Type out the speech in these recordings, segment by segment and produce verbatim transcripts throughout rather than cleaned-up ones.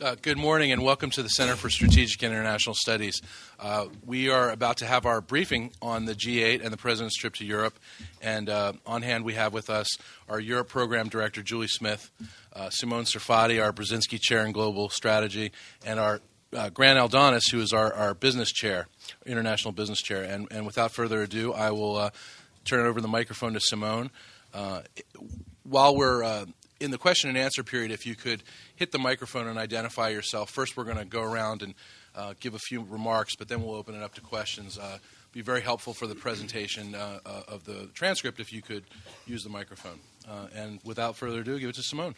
Uh, good morning and welcome to the Center for Strategic and International Studies. Uh, we are about to have our briefing on the G eight and the President's trip to Europe. And uh, on hand we have with us our Europe Program Director, Julie Smith, uh, Simone Serfati, our Brzezinski Chair in Global Strategy, and our uh, Grant Aldonis, who is our, our Business Chair, International Business Chair. And, and without further ado, I will uh, turn over the microphone to Simone. Uh, while we're uh, in the question and answer period, if you could hit the microphone and identify yourself. First, we're going to go around and uh, give a few remarks, but then we'll open it up to questions. Uh, be very helpful for the presentation uh, uh, of the transcript if you could use the microphone. Uh, and without further ado, give it to Simone.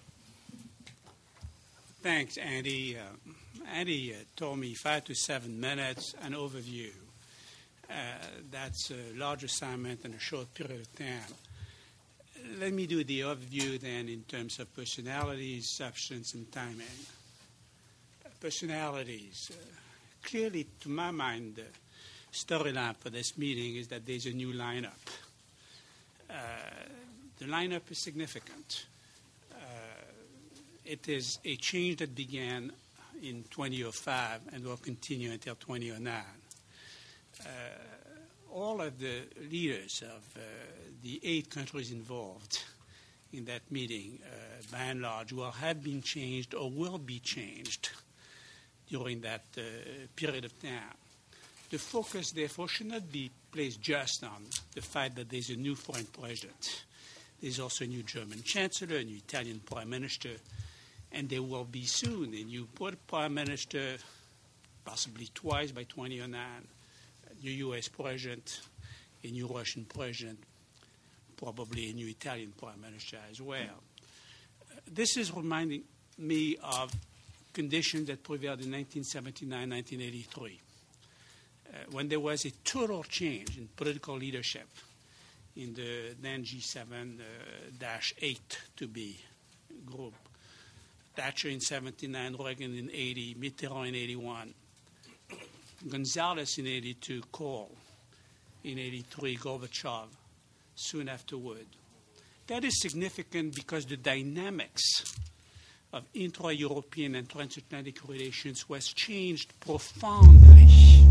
Thanks, Andy. Uh, Andy uh, told me five to seven minutes, an overview. Uh, that's a large assignment in a short period of time. Let me do the overview then in terms of personalities, substance, and timing. Personalities. Uh, clearly, to my mind, the storyline for this meeting is that there's a new lineup. Uh, the lineup is significant. Uh, it is a change that began in twenty oh five and will continue until twenty oh nine. Uh, all of the leaders of uh, the eight countries involved in that meeting, uh, by and large, will have been changed or will be changed during that uh, period of time. The focus, therefore, should not be placed just on the fact that there's a new foreign president. There's also a new German chancellor, a new Italian prime minister, and there will be soon a new prime minister, possibly twice by twenty oh nine, a new U S president, a new Russian president, probably a new Italian prime minister as well. Uh, this is reminding me of conditions that prevailed in nineteen seventy-nine, nineteen eighty-three, uh, when there was a total change in political leadership in the then G seven dash eight to be group. Thatcher in seventy-nine, Reagan in eighty, Mitterrand in eighty-one, Gonzalez in eighty-two, Kohl in eighty-three, Gorbachev soon afterward. That is significant because the dynamics of intra-European and transatlantic relations was changed profoundly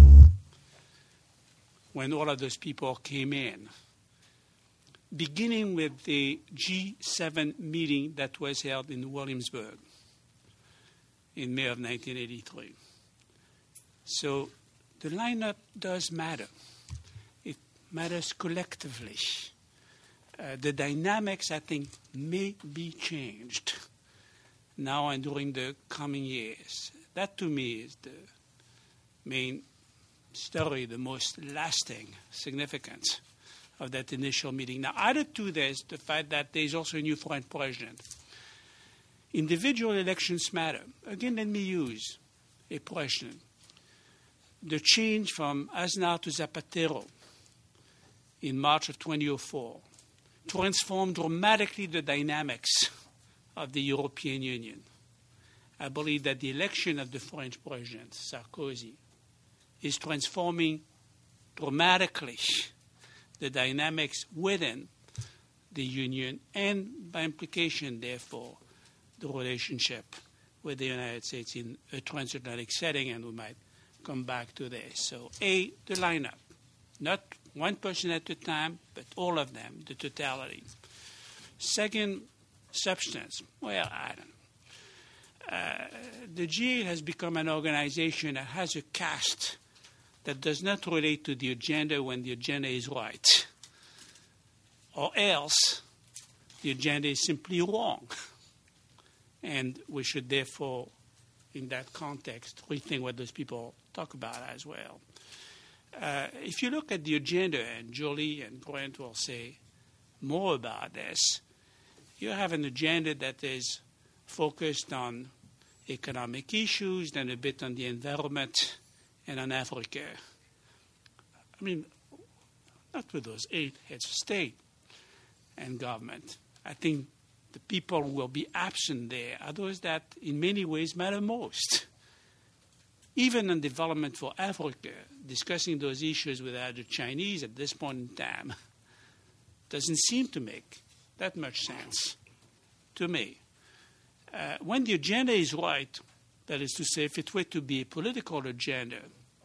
when all of those people came in, beginning with the G seven meeting that was held in Williamsburg in May of nineteen eighty-three. So the lineup does matter. It matters collectively. Uh, the dynamics, I think, may be changed now and during the coming years. That, to me, is the main story, the most lasting significance of that initial meeting. Now, added to this, the fact that there's also a new foreign president. Individual elections matter. Again, let me use a question. The change from Aznar to Zapatero in March of twenty oh four transformed dramatically the dynamics of the European Union. I believe that the election of the French president, Sarkozy, is transforming dramatically the dynamics within the Union and, by implication, therefore, the relationship with the United States in a transatlantic setting, and we might come back to this. So, A, the lineup. Not one person at a time, but all of them, the totality. Second, substance. Well, I don't know. Uh, the G eight has become an organization that has a cast that does not relate to the agenda when the agenda is right. Or else, the agenda is simply wrong. And we should therefore, in that context, rethink what those people talk about as well. Uh, if you look at the agenda, and Julie and Grant will say more about this, you have an agenda that is focused on economic issues, then a bit on the environment, and on Africa. I mean, not with those eight heads of state and government. I think the people who will be absent there are those that in many ways matter most. Even in development for Africa, discussing those issues without the Chinese at this point in time doesn't seem to make that much sense to me. Uh, when the agenda is right, That is to say, if it were to be a political agenda,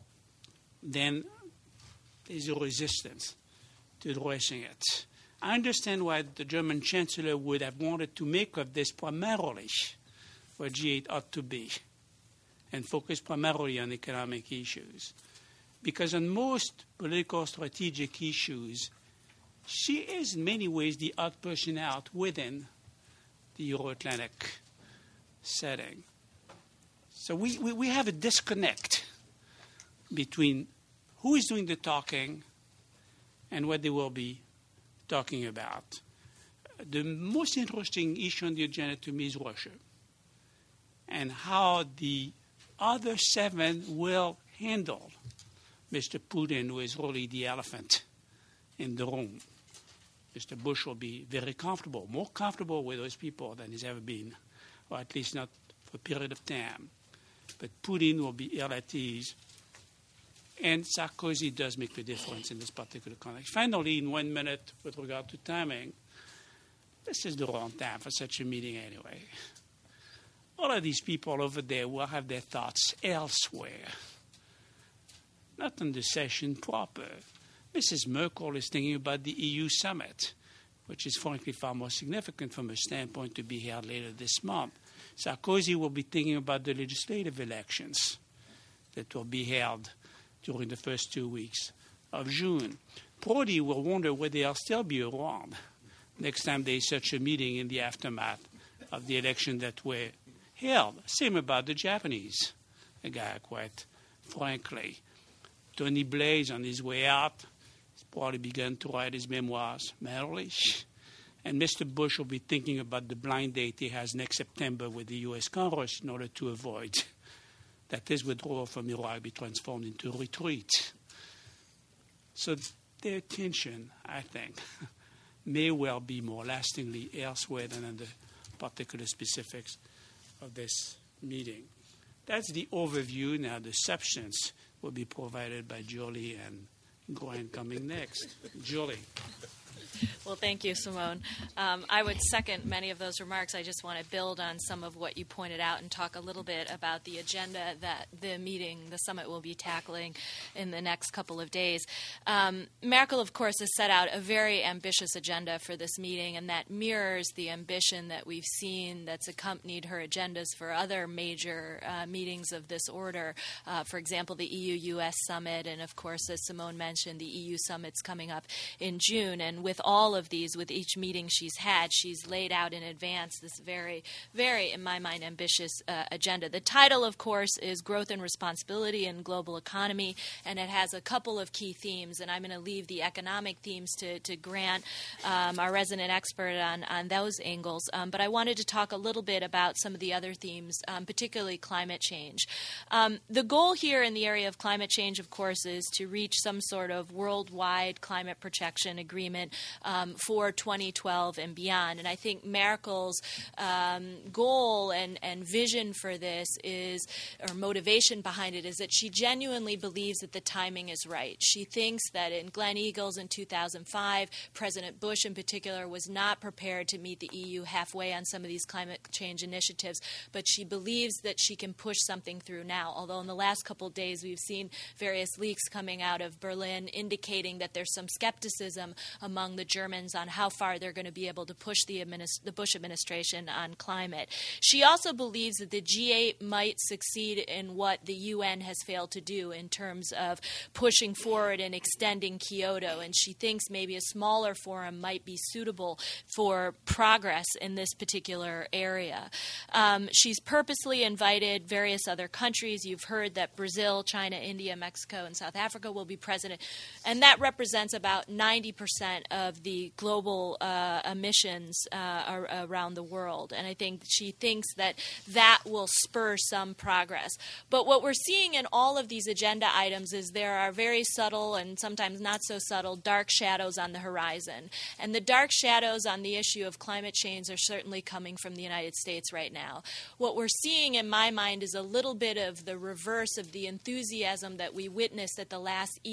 then there's a resistance to addressing it. I understand why the German Chancellor would have wanted to make of this primarily what G eight ought to be and focus primarily on economic issues. Because on most political strategic issues, she is in many ways the odd person out within the Euro-Atlantic setting. So we, we, we have a disconnect between who is doing the talking and what they will be talking about. The most interesting issue on the agenda to me is Russia and how the other seven will handle Mister Putin, who is really the elephant in the room. Mister Bush will be very comfortable, more comfortable with those people than he's ever been, or at least not for a period of time. But Putin will be ill at ease. And Sarkozy does make the difference in this particular context. Finally, in one minute, with regard to timing, this is the wrong time for such a meeting anyway. All of these people over there will have their thoughts elsewhere, not on the session proper. Missus Merkel is thinking about the E U summit, which is frankly far more significant from a standpoint to be held later this month. Sarkozy will be thinking about the legislative elections that will be held during the first two weeks of June. Prodi will wonder whether they'll still be around next time there is such a meeting in the aftermath of the election that were held. Same about the Japanese, a guy, quite frankly. Tony Blair on his way out. He's probably begun to write his memoirs, merrily. And Mister Bush will be thinking about the blind date he has next September with the U S Congress in order to avoid that his withdrawal from Iraq be transformed into a retreat. So their attention, I think, may well be more lastingly elsewhere than on the particular specifics of this meeting. That's the overview. Now the substance will be provided by Julie and Gwen coming next. Julie. Well, thank you, Simone. Um, I would second many of those remarks. I just want to build on some of what you pointed out and talk a little bit about the agenda that the meeting, the summit, will be tackling in the next couple of days. Um, Merkel, of course, has set out a very ambitious agenda for this meeting, and that mirrors the ambition that we've seen that's accompanied her agendas for other major uh, meetings of this order. Uh, for example, the E U U S summit, and, of course, as Simone mentioned, the E U summit's coming up in June. And with all of these, with each meeting she's had, she's laid out in advance this very, very, in my mind, ambitious uh, agenda. The title, of course, is Growth and Responsibility in Global Economy, and it has a couple of key themes, and I'm going to leave the economic themes to, to Grant, um, our resident expert on, on those angles. Um, but I wanted to talk a little bit about some of the other themes, um, particularly climate change. Um, the goal here in the area of climate change, of course, is to reach some sort of worldwide climate protection agreement Um, for twenty twelve and beyond. And I think Merkel's um, goal and, and vision for this is, or motivation behind it, is that she genuinely believes that the timing is right. She thinks that in Glen Eagles in two thousand five, President Bush in particular was not prepared to meet the E U halfway on some of these climate change initiatives, but she believes that she can push something through now. Although in the last couple of days we've seen various leaks coming out of Berlin indicating that there's some skepticism among the Germans on how far they're going to be able to push the, administ- the Bush administration on climate. She also believes that the G eight might succeed in what the U N has failed to do in terms of pushing forward and extending Kyoto, and she thinks maybe a smaller forum might be suitable for progress in this particular area. Um, she's purposely invited various other countries. You've heard that Brazil, China, India, Mexico, and South Africa will be present, and that represents about ninety percent of the global uh, emissions uh, ar- around the world. And I think she thinks that that will spur some progress. But what we're seeing in all of these agenda items is there are very subtle and sometimes not so subtle dark shadows on the horizon. And the dark shadows on the issue of climate change are certainly coming from the United States right now. What we're seeing, in my mind, is a little bit of the reverse of the enthusiasm that we witnessed at the last E U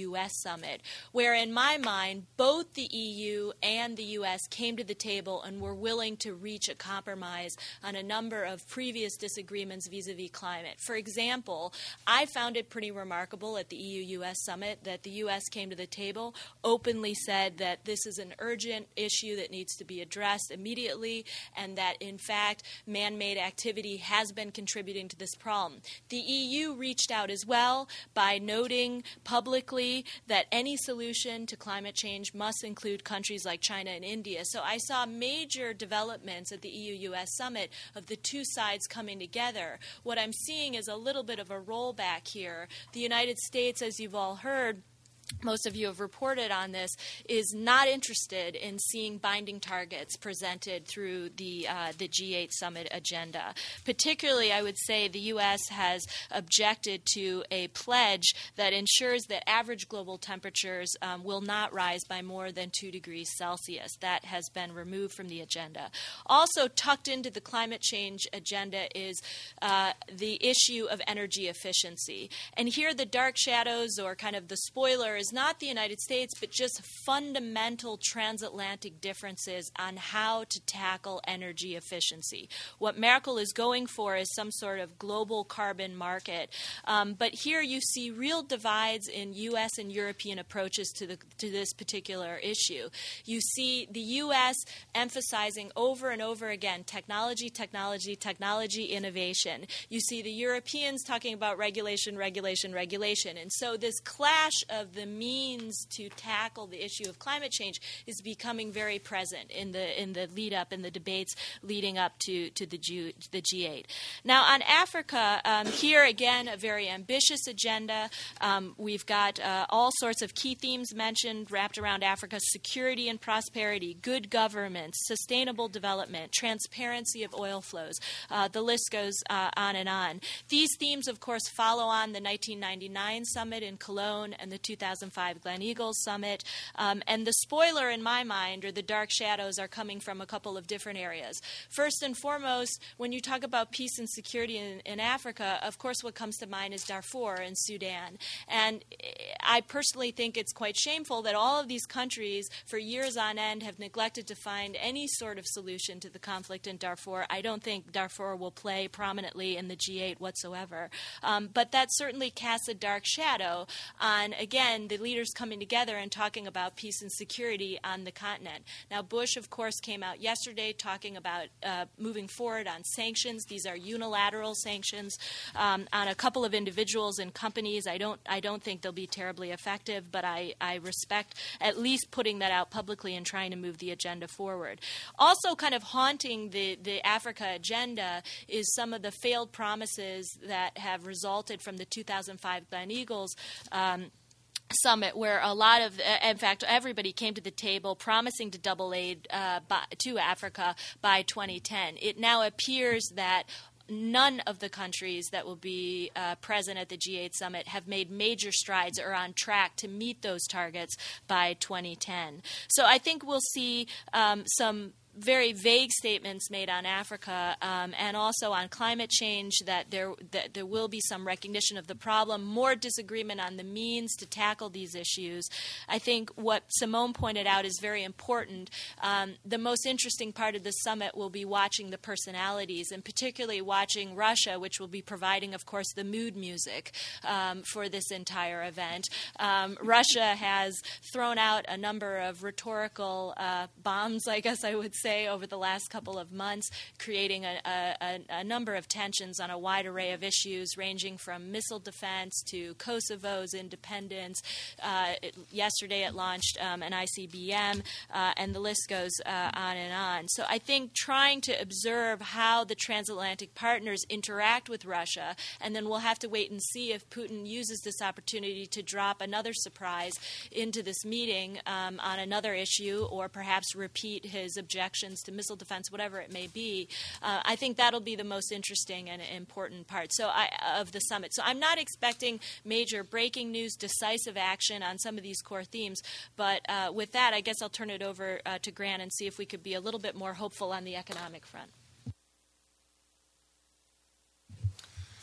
U S summit, where in my mind, both the E U and the U S came to the table and were willing to reach a compromise on a number of previous disagreements vis-a-vis climate. For example, I found it pretty remarkable at the E U U S summit that the U S came to the table, openly said that this is an urgent issue that needs to be addressed immediately, and that, in fact, man-made activity has been contributing to this problem. The E U reached out as well by noting publicly that any solution to climate change must include countries like China and India. So I saw major developments at the E U U S summit of the two sides coming together. What I'm seeing is a little bit of a rollback here. The United States, as you've all heard, most of you have reported on this, is not interested in seeing binding targets presented through the uh, the G eight summit agenda. Particularly, I would say the U S has objected to a pledge that ensures that average global temperatures um, will not rise by more than two degrees Celsius. That has been removed from the agenda. Also tucked into the climate change agenda is uh, the issue of energy efficiency. And here the dark shadows, or kind of the spoiler, is not the United States, but just fundamental transatlantic differences on how to tackle energy efficiency. What Merkel is going for is some sort of global carbon market. Um, but here you see real divides in U S and European approaches to, the, to this particular issue. You see the U S emphasizing over and over again technology, technology, technology, innovation. You see the Europeans talking about regulation, regulation, regulation. And so this clash of the means to tackle the issue of climate change is becoming very present in the in the lead up in the debates leading up to to the G, the G eight. Now on Africa, um, here again a very ambitious agenda. Um, we've got uh, all sorts of key themes mentioned wrapped around Africa: security and prosperity, good government, sustainable development, transparency of oil flows. Uh, the list goes uh, on and on. These themes, of course, follow on the nineteen ninety-nine summit in Cologne and the two thousand five Gleneagles Summit. Um, and the spoiler in my mind, or the dark shadows, are coming from a couple of different areas. First and foremost, when you talk about peace and security in, in Africa, of course what comes to mind is Darfur and Sudan. And I personally think it's quite shameful that all of these countries for years on end have neglected to find any sort of solution to the conflict in Darfur. I don't think Darfur will play prominently in the G eight whatsoever. Um, but that certainly casts a dark shadow on, again, the leaders coming together and talking about peace and security on the continent. Now, Bush, of course, came out yesterday talking about uh, moving forward on sanctions. These are unilateral sanctions um, on a couple of individuals and companies. I don't, I don't think they'll be terribly effective, but I, I respect at least putting that out publicly and trying to move the agenda forward. Also, kind of haunting the, the Africa agenda is some of the failed promises that have resulted from the two thousand five Gleneagles um, summit, where a lot of, in fact, everybody came to the table promising to double aid uh, by, to Africa by twenty ten. It now appears that none of the countries that will be uh, present at the G eight summit have made major strides or are on track to meet those targets by twenty ten. So I think we'll see um, some very vague statements made on Africa um, and also on climate change, that there that there will be some recognition of the problem, more disagreement on the means to tackle these issues. I think what Simone pointed out is very important. Um, the most interesting part of the summit will be watching the personalities, and particularly watching Russia, which will be providing, of course, the mood music um, for this entire event. Um, Russia has thrown out a number of rhetorical uh, bombs, I guess I would say, over the last couple of months, creating a, a, a number of tensions on a wide array of issues, ranging from missile defense to Kosovo's independence. Uh, it, yesterday it launched um, an I C B M, uh, and the list goes uh, on and on. So I think trying to observe how the transatlantic partners interact with Russia, and then we'll have to wait and see if Putin uses this opportunity to drop another surprise into this meeting um, on another issue, or perhaps repeat his objections to missile defense, whatever it may be. Uh, I think that'll be the most interesting and important part so I, of the summit. So I'm not expecting major breaking news, decisive action on some of these core themes. But uh, with that, I guess I'll turn it over uh, to Grant and see if we could be a little bit more hopeful on the economic front.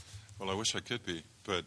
Well, I wish I could be, but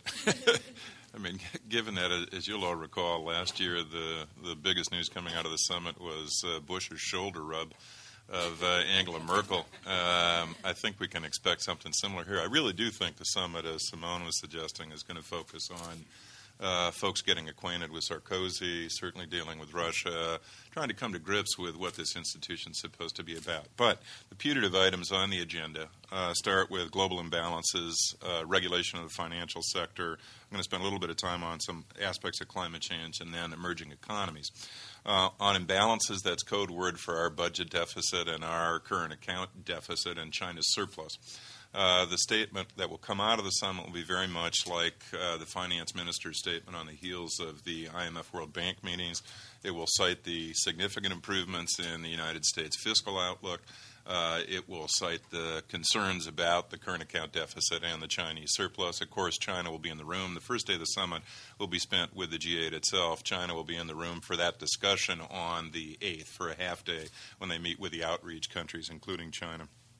I mean, given that, as you'll all recall, last year the, the biggest news coming out of the summit was uh, Bush's shoulder rub of uh, Angela Merkel. Um, I think we can expect something similar here. I really do think the summit, as Simone was suggesting, is going to focus on uh, folks getting acquainted with Sarkozy, certainly dealing with Russia, trying to come to grips with what this institution is supposed to be about. But the putative items on the agenda uh, start with global imbalances, uh, regulation of the financial sector. I'm going to spend a little bit of time on some aspects of climate change, and then emerging economies. Uh, on imbalances, that's code word for our budget deficit and our current account deficit and China's surplus. Uh, the statement that will come out of the summit will be very much like uh, the finance minister's statement on the heels of the I M F World Bank meetings. It will cite the significant improvements in the United States fiscal outlook. Uh, it will cite the concerns about the current account deficit and the Chinese surplus. Of course, China will be in the room. The first day of the summit will be spent with the G eight itself. China will be in the room for that discussion on the eighth for a half day when they meet with the outreach countries, including China.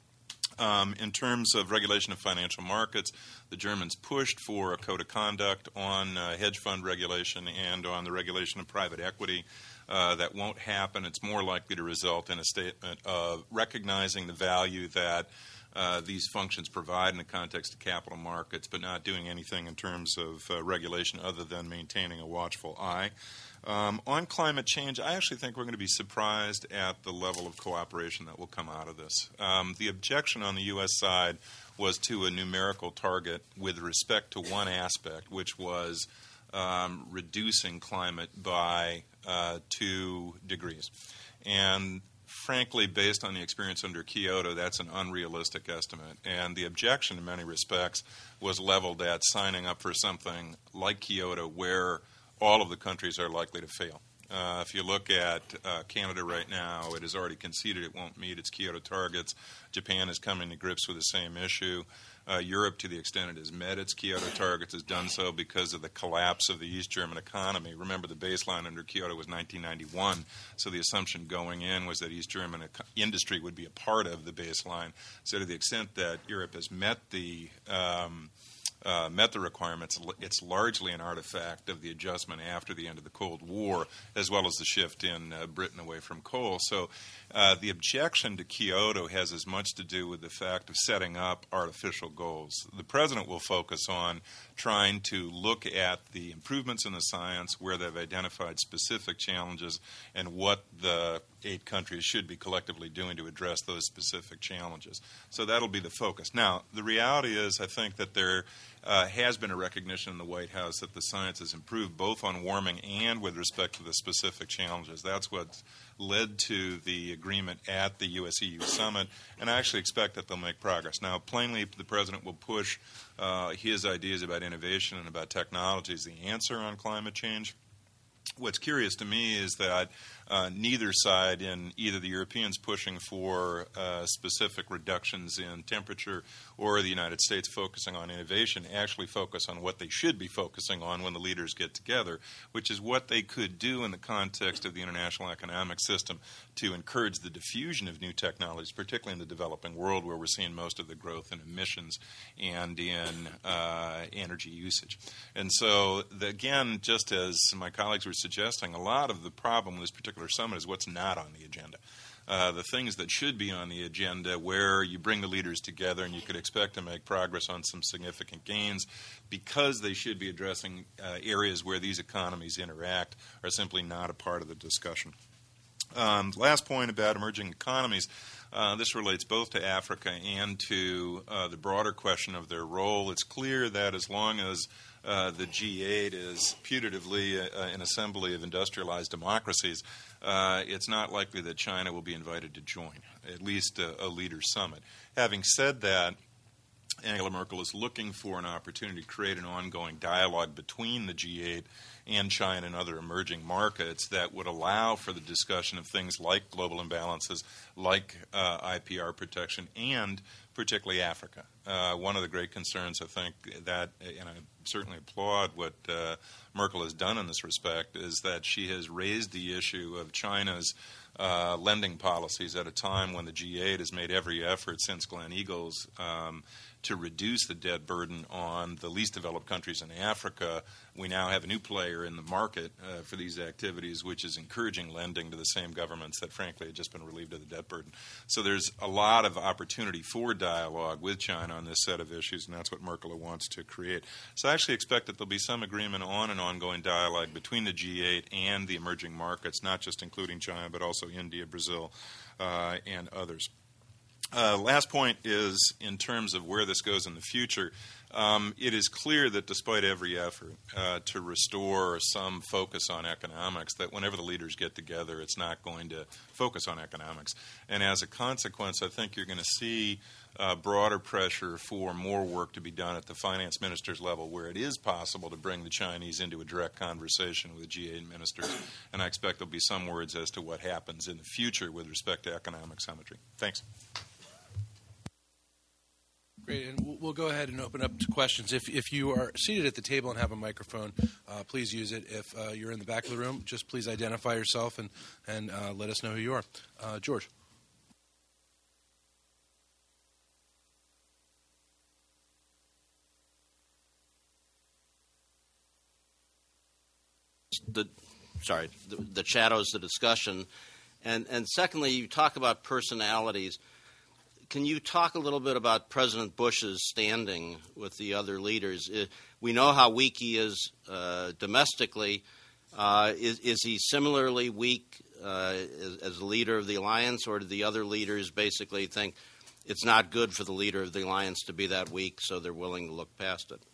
Um, in terms of regulation of financial markets, the Germans pushed for a code of conduct on uh, hedge fund regulation and on the regulation of private equity. Uh, that won't happen. It's more likely to result in a statement of recognizing the value that uh, these functions provide in the context of capital markets, but not doing anything in terms of uh, regulation other than maintaining a watchful eye. Um, on climate change, I actually think we're going to be surprised at the level of cooperation that will come out of this. Um, the objection on the U S side was to a numerical target with respect to one aspect, which was um, reducing climate by uh, two degrees. And frankly, based on the experience under Kyoto, that's an unrealistic estimate. And the objection in many respects was leveled at signing up for something like Kyoto where all of the countries are likely to fail. Uh, if you look at uh, Canada right now, it has already conceded it won't meet its Kyoto targets. Japan is coming to grips with the same issue. Uh, Europe, to the extent it has met its Kyoto targets, has done so because of the collapse of the East German economy. Remember, the baseline under Kyoto was nineteen ninety-one, so the assumption going in was that East German eco- industry would be a part of the baseline. So to the extent that Europe has met the um, Uh, met the requirements, it's largely an artifact of the adjustment after the end of the Cold War, as well as the shift in uh, Britain away from coal. So uh, the objection to Kyoto has as much to do with the fact of setting up artificial goals. The president will focus on trying to look at the improvements in the science, where they've identified specific challenges, and what the eight countries should be collectively doing to address those specific challenges. So that'll be the focus. Now, the reality is, I think that there uh, has been a recognition in the White House that the science has improved both on warming and with respect to the specific challenges. That's what led to the agreement at the U S E U summit, and I actually expect that they'll make progress. Now, plainly, the president will push uh, his ideas about innovation and about technology as the answer on climate change. What's curious to me is that uh, neither side, in either the Europeans pushing for uh, specific reductions in temperature or the United States focusing on innovation, actually focus on what they should be focusing on when the leaders get together, which is what they could do in the context of the international economic system to encourage the diffusion of new technologies, particularly in the developing world where we're seeing most of the growth in emissions and in uh, energy usage. And so, the, again, just as my colleagues were suggesting, a lot of the problem with this particular summit is what's not on the agenda. Uh, the things that should be on the agenda, where you bring the leaders together and you could expect to make progress on some significant gains, because they should be addressing uh, areas where these economies interact, are simply not a part of the discussion. Um, last point about emerging economies. Uh, this relates both to Africa and to uh, the broader question of their role. It's clear that as long as uh, the G eight is putatively a, an assembly of industrialized democracies, uh, it's not likely that China will be invited to join, at least a, a leaders' summit. Having said that, Angela Merkel is looking for an opportunity to create an ongoing dialogue between the G eight and China and other emerging markets that would allow for the discussion of things like global imbalances, like uh, I P R protection, and particularly Africa. Uh, one of the great concerns, I think, that, and I certainly applaud what uh, Merkel has done in this respect, is that she has raised the issue of China's uh, lending policies at a time when the G eight has made every effort since Glen Eagles um, to reduce the debt burden on the least developed countries in Africa. We now have a new player in the market uh, for these activities, which is encouraging lending to the same governments that, frankly, had just been relieved of the debt burden. So there's a lot of opportunity for dialogue with China on this set of issues, and that's what Merkel wants to create. So I actually expect that there'll be some agreement on an ongoing dialogue between the G eight and the emerging markets, not just including China, but also India, Brazil, uh, and others. Uh, last point is in terms of where this goes in the future. Um, it is clear that despite every effort uh, to restore some focus on economics, that whenever the leaders get together, it's not going to focus on economics. And as a consequence, I think you're going to see uh, broader pressure for more work to be done at the finance ministers level, where it is possible to bring the Chinese into a direct conversation with the G eight ministers. And I expect there'll be some words as to what happens in the future with respect to economic symmetry. Thanks. Great, and we'll go ahead and open up to questions. If if you are seated at the table and have a microphone, uh, please use it. If uh, you're in the back of the room, just please identify yourself and, and uh, let us know who you are. Uh, George. The, sorry, the, the shadows, the discussion. And, and secondly, you talk about personalities. Can you talk a little bit about President Bush's standing with the other leaders? We know how weak he is uh, domestically. Uh, is, is he similarly weak uh, as, as the leader of the alliance, or do the other leaders basically think it's not good for the leader of the alliance to be that weak, so they're willing to look past it?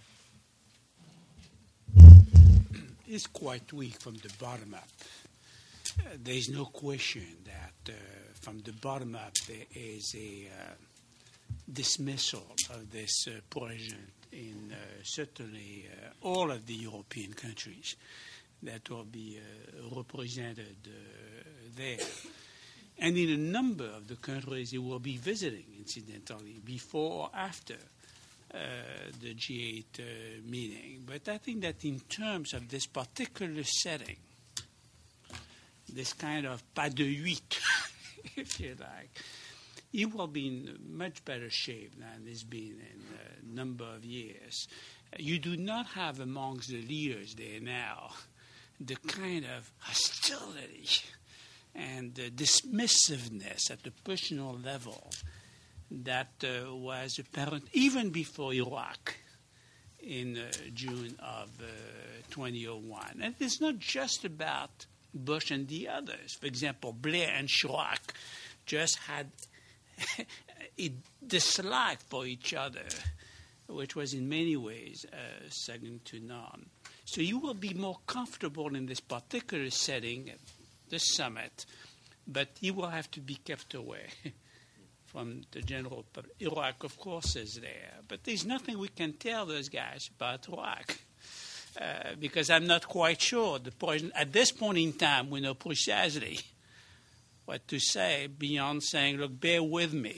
It's quite weak from the bottom up. Uh, there is no question that uh, from the bottom up there is a uh, dismissal of this uh, project in uh, certainly uh, all of the European countries that will be uh, represented uh, there. And in a number of the countries he will be visiting, incidentally, before or after uh, the G eight uh, meeting. But I think that in terms of this particular setting, this kind of pas de huit, if you like, he will be in much better shape than he's been in a number of years. You do not have amongst the leaders there now the kind of hostility and the dismissiveness at the personal level that uh, was apparent even before Iraq in uh, June of uh, twenty oh one. And it's not just about Bush and the others. For example, Blair and Chirac just had a dislike for each other, which was in many ways uh, second to none. So you will be more comfortable in this particular setting at the summit, but you will have to be kept away from the general public. Iraq, of course, is there, but there's nothing we can tell those guys about Iraq. Uh, because I'm not quite sure. The point, at this point in time, we know precisely what to say beyond saying, look, bear with me.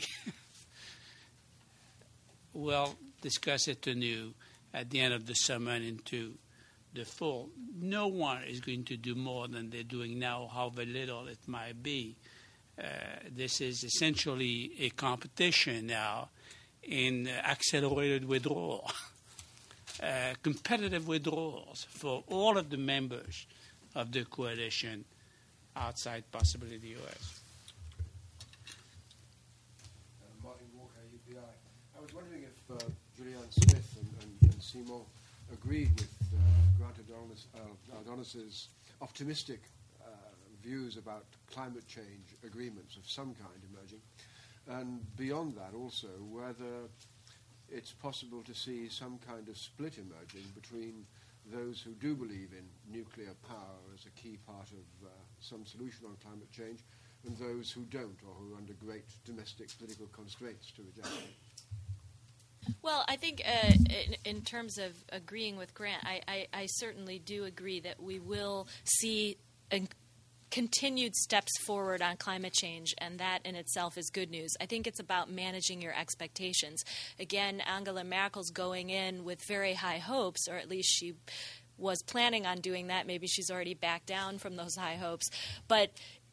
We'll discuss it anew at the end of the summer and into the fall. No one is going to do more than they're doing now, however little it might be. Uh, this is essentially a competition now in uh, accelerated withdrawal. Uh, competitive withdrawals for all of the members of the coalition outside possibly the U S. Uh, Martin Walker, U P I. I was wondering if uh, Julianne Smith and, and, and Simon agreed with uh, Grant Adonis, uh, Adonis's optimistic uh, views about climate change agreements of some kind emerging, and beyond that also whether it's possible to see some kind of split emerging between those who do believe in nuclear power as a key part of uh, some solution on climate change and those who don't, or who are under great domestic political constraints to reject it. Well, I think uh, in, in terms of agreeing with Grant, I, I, I certainly do agree that we will see a continued steps forward on climate change, and that in itself is good news. I think it's about managing your expectations. Again, Angela Merkel's going in with very high hopes, or at least she was planning on doing that. Maybe she's already backed down from those high hopes. But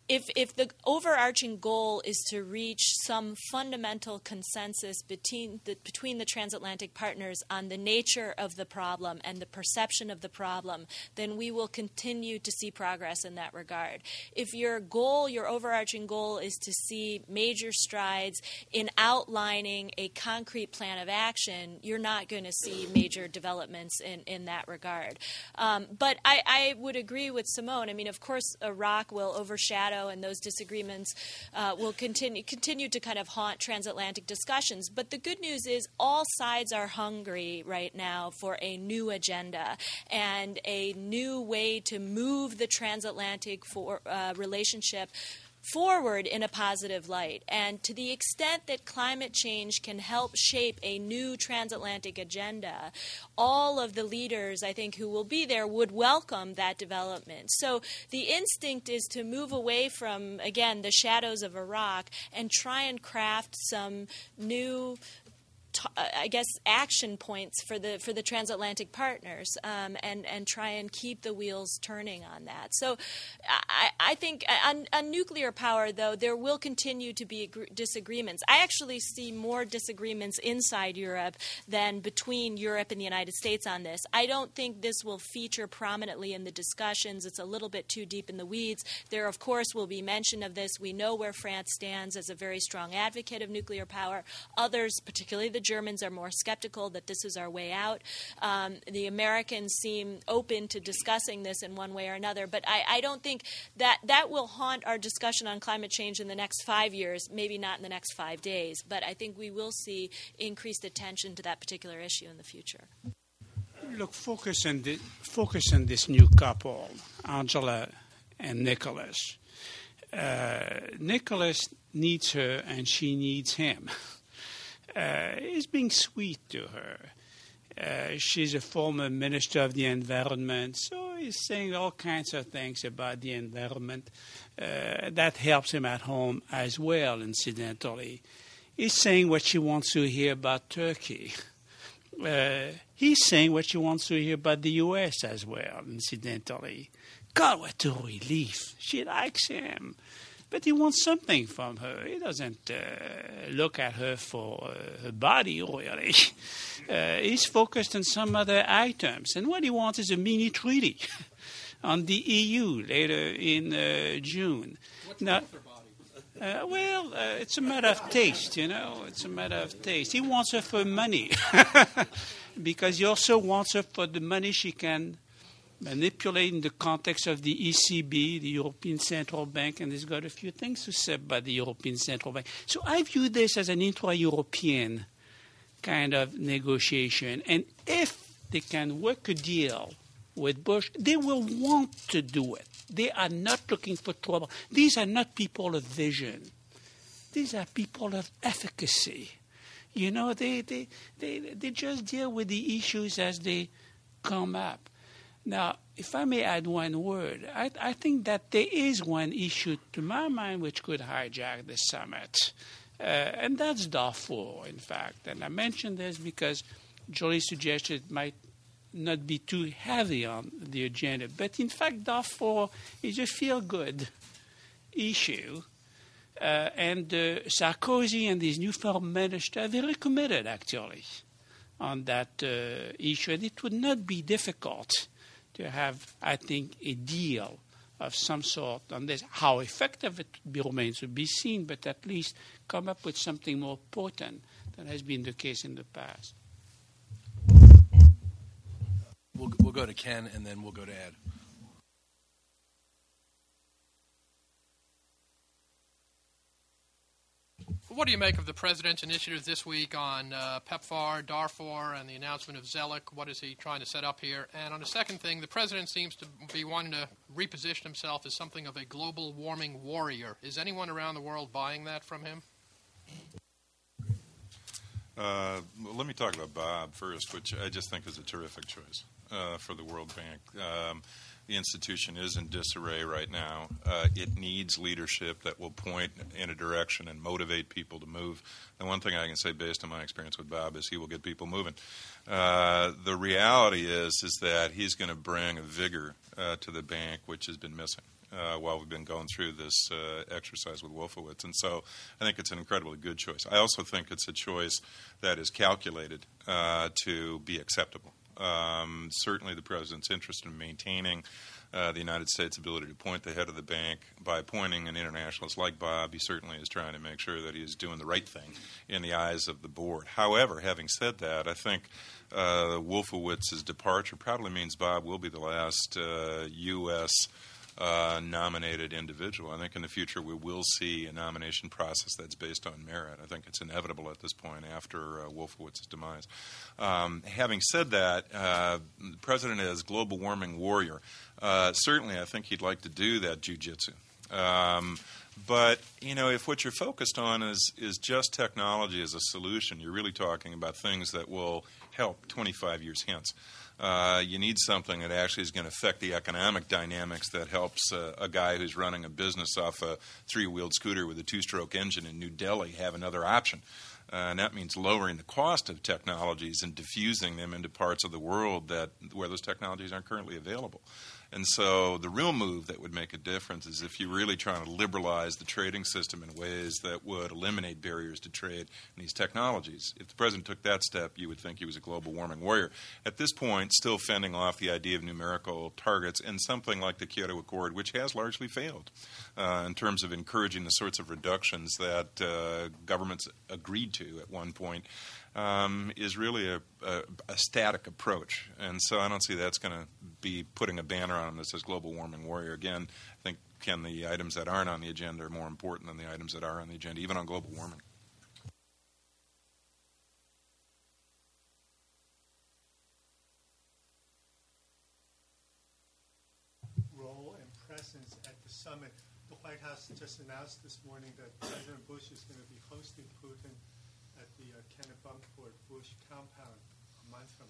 If, if the overarching goal is to reach some fundamental consensus between the, between the transatlantic partners on the nature of the problem and the perception of the problem, then we will continue to see progress in that regard. If your goal, your overarching goal, is to see major strides in outlining a concrete plan of action, you're not going to see major developments in, in that regard. Um, but I, I would agree with Simone. I mean, of course, Iraq will overshadow, and those disagreements uh, will continue continue to kind of haunt transatlantic discussions. But the good news is all sides are hungry right now for a new agenda and a new way to move the transatlantic for, uh, relationship forward in a positive light. And to the extent that climate change can help shape a new transatlantic agenda, all of the leaders, I think, who will be there would welcome that development. So the instinct is to move away from, again, the shadows of Iraq and try and craft some new T- I guess action points for the for the transatlantic partners, um, and and try and keep the wheels turning on that. So, I, I think on, on nuclear power, though, there will continue to be agree- disagreements. I actually see more disagreements inside Europe than between Europe and the United States on this. I don't think this will feature prominently in the discussions. It's a little bit too deep in the weeds. There, of course, will be mention of this. We know where France stands as a very strong advocate of nuclear power. Others, particularly the Germans, are more skeptical that this is our way out. Um, the Americans seem open to discussing this in one way or another, but I, I don't think that that will haunt our discussion on climate change in the next five years, maybe not in the next five days, but I think we will see increased attention to that particular issue in the future. Look, focus on, the, focus on this new couple, Angela and Nicholas. Uh, Nicholas needs her and she needs him. Uh, he's being sweet to her. Uh, she's a former minister of the environment, so he's saying all kinds of things about the environment. Uh, that helps him at home as well, incidentally. He's saying what she wants to hear about Turkey. Uh, he's saying what she wants to hear about the U S as well, incidentally. God, what a relief. She likes him. But he wants something from her. He doesn't uh, look at her for uh, her body, really. Uh, he's focused on some other items. And what he wants is a mini treaty on the E U later in uh, June. What's now, wrong with her body? Uh, well, uh, it's a matter of taste, you know. It's a matter of taste. He wants her for money because he also wants her for the money she can manipulate in the context of the E C B, the European Central Bank, and he's got a few things to say about the European Central Bank. So I view this as an intra-European kind of negotiation. And if they can work a deal with Bush, they will want to do it. They are not looking for trouble. These are not people of vision. These are people of efficacy. You know, they, they, they, they just deal with the issues as they come up. Now, if I may add one word, I, I think that there is one issue, to my mind, which could hijack the summit, uh, and that's Darfur, in fact. And I mention this because Jolie suggested it might not be too heavy on the agenda. But, in fact, Darfur is a feel-good issue. Uh, and uh, Sarkozy and his new foreign minister are very committed, actually, on that uh, issue. And it would not be difficult to have, I think, a deal of some sort on this. How effective it be remains to be seen, but at least come up with something more potent than has been the case in the past. We'll, we'll go to Ken, and then we'll go to Ed. What do you make of the president's initiative this week on uh, PEPFAR, Darfur, and the announcement of Zellik? What is he trying to set up here? And on the second thing, the president seems to be wanting to reposition himself as something of a global warming warrior. Is anyone around the world buying that from him? Uh, well, let me talk about Bob first, which I just think is a terrific choice uh, for the World Bank. Um, The institution is in disarray right now. Uh, it needs leadership that will point in a direction and motivate people to move. And one thing I can say based on my experience with Bob is he will get people moving. Uh, the reality is is that he's going to bring a vigor uh, to the bank which has been missing. uh, while we've been going through this uh, exercise with Wolfowitz. And so I think it's an incredibly good choice. I also think it's a choice that is calculated uh, to be acceptable. Um, certainly the President's interest in maintaining uh, the United States' ability to appoint the head of the bank by appointing an internationalist like Bob. He certainly is trying to make sure that he is doing the right thing in the eyes of the board. However, having said that, I think uh, Wolfowitz's departure probably means Bob will be the last uh, U S Uh, nominated individual. I think in the future we will see a nomination process that's based on merit. I think it's inevitable at this point after uh, Wolfowitz's demise. Um, having said that, uh, the President as global warming warrior, uh, certainly I think he'd like to do that jujitsu. Um, but, you know, if what you're focused on is, is just technology as a solution, you're really talking about things that will help twenty-five years hence. Uh, you need something that actually is going to affect the economic dynamics that helps uh, a guy who's running a business off a three-wheeled scooter with a two-stroke engine in New Delhi have another option. Uh, and that means lowering the cost of technologies and diffusing them into parts of the world that where those technologies aren't currently available. And so the real move that would make a difference is if you're really trying to liberalize the trading system in ways that would eliminate barriers to trade in these technologies. If the President took that step, you would think he was a global warming warrior. At this point, still fending off the idea of numerical targets and something like the Kyoto Accord, which has largely failed uh, in terms of encouraging the sorts of reductions that uh, governments agreed to at one point. Um, is really a, a, a static approach. And so I don't see that's going to be putting a banner on him that says global warming warrior. Again, I think, Ken, the items that aren't on the agenda are more important than the items that are on the agenda, even on global warming. Role and presence at the summit. The White House just announced this morning that President Bush is going to be hosting Putin at the uh, Kennebunkport Bush compound a month from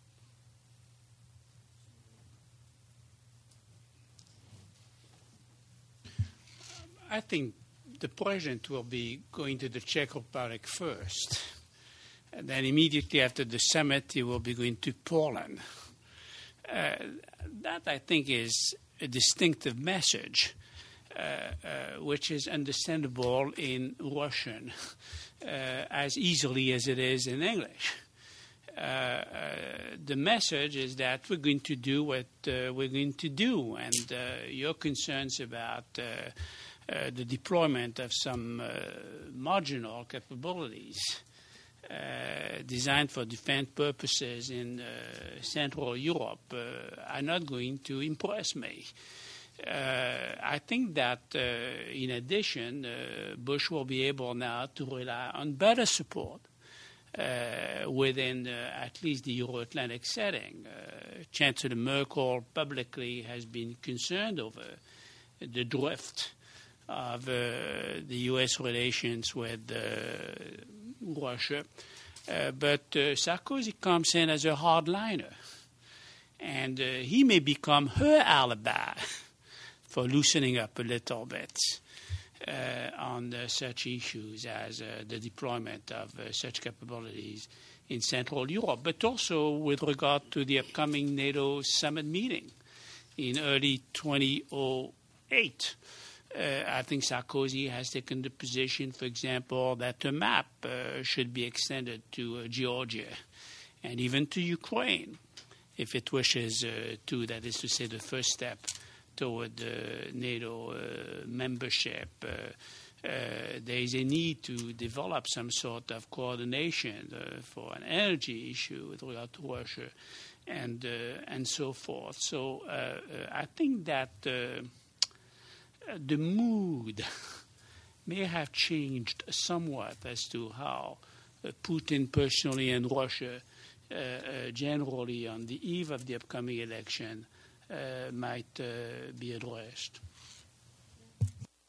now. I think the President will be going to the Czech Republic first. And then immediately after the summit, he will be going to Poland. Uh, that, I think, is a distinctive message, uh, uh, which is understandable in Russian. Uh, as easily as it is in English. Uh, uh, the message is that we're going to do what uh, we're going to do, and uh, your concerns about uh, uh, the deployment of some uh, marginal capabilities uh, designed for defense purposes in uh, Central Europe uh, are not going to impress me. Uh, I think that, uh, in addition, uh, Bush will be able now to rely on better support uh, within uh, at least the Euro-Atlantic setting. Uh, Chancellor Merkel publicly has been concerned over the drift of uh, the U S relations with uh, Russia. Uh, but uh, Sarkozy comes in as a hardliner, and uh, he may become her alibi for loosening up a little bit uh, on uh, such issues as uh, the deployment of uh, such capabilities in Central Europe, but also with regard to the upcoming NATO summit meeting in early twenty oh eight. Uh, I think Sarkozy has taken the position, for example, that a map uh, should be extended to uh, Georgia and even to Ukraine, if it wishes uh, to, that is to say, the first step toward uh, NATO uh, membership. Uh, uh, there is a need to develop some sort of coordination uh, for an energy issue with regard to Russia and uh, and so forth. So uh, uh, I think that uh, the mood may have changed somewhat as to how uh, Putin personally and Russia uh, uh, generally on the eve of the upcoming election Uh, might uh, be addressed.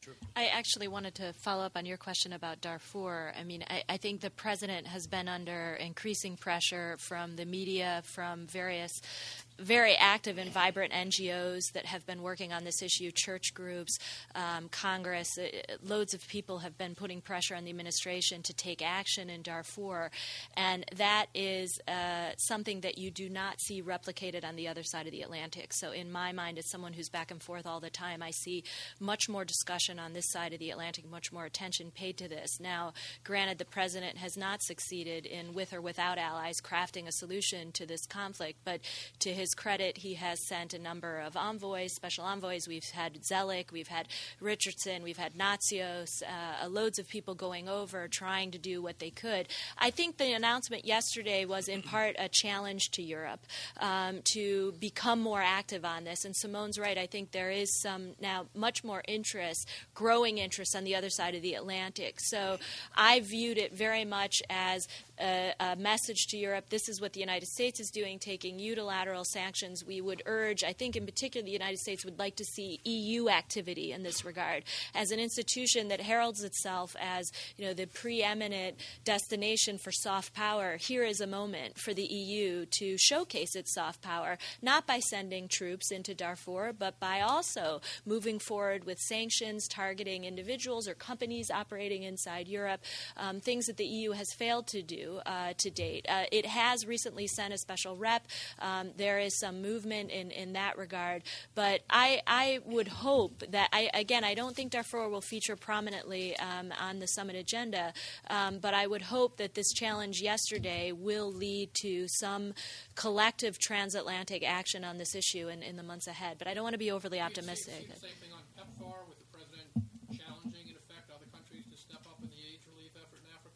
I actually wanted to follow up on your question about Darfur. I mean, I, I think the president has been under increasing pressure from the media, from various very active and vibrant N G Os that have been working on this issue, church groups, um, Congress. Uh, loads of people have been putting pressure on the administration to take action in Darfur. And that is uh, something that you do not see replicated on the other side of the Atlantic. So in my mind, as someone who's back and forth all the time, I see much more discussion on this side of the Atlantic, much more attention paid to this. Now, granted, the president has not succeeded in, with or without allies, crafting a solution to this conflict, but to his credit, he has sent a number of envoys, special envoys. We've had Zelik, we've had Richardson, we've had Natsios, uh, loads of people going over trying to do what they could. I think the announcement yesterday was in part a challenge to Europe um, to become more active on this. And Simone's right. I think there is some now much more interest, growing interest on the other side of the Atlantic. So I viewed it very much as a, a message to Europe. This is what the United States is doing, taking unilateral sanctions. We would urge, I think in particular the United States would like to see E U activity in this regard. As an institution that heralds itself as, you know, the preeminent destination for soft power, here is a moment for the E U to showcase its soft power, not by sending troops into Darfur, but by also moving forward with sanctions targeting individuals or companies operating inside Europe, um, things that the E U has failed to do uh, to date. Uh, it has recently sent a special rep. Um, there is some movement in, in that regard. But I, I would hope that, I, again, I don't think Darfur will feature prominently um, on the summit agenda, um, but I would hope that this challenge yesterday will lead to some collective transatlantic action on this issue in, in the months ahead. But I don't want to be overly optimistic. Do you see, see the same thing on PEPFAR with the president challenging, in effect, other countries to step up in the AIDS relief effort in Africa?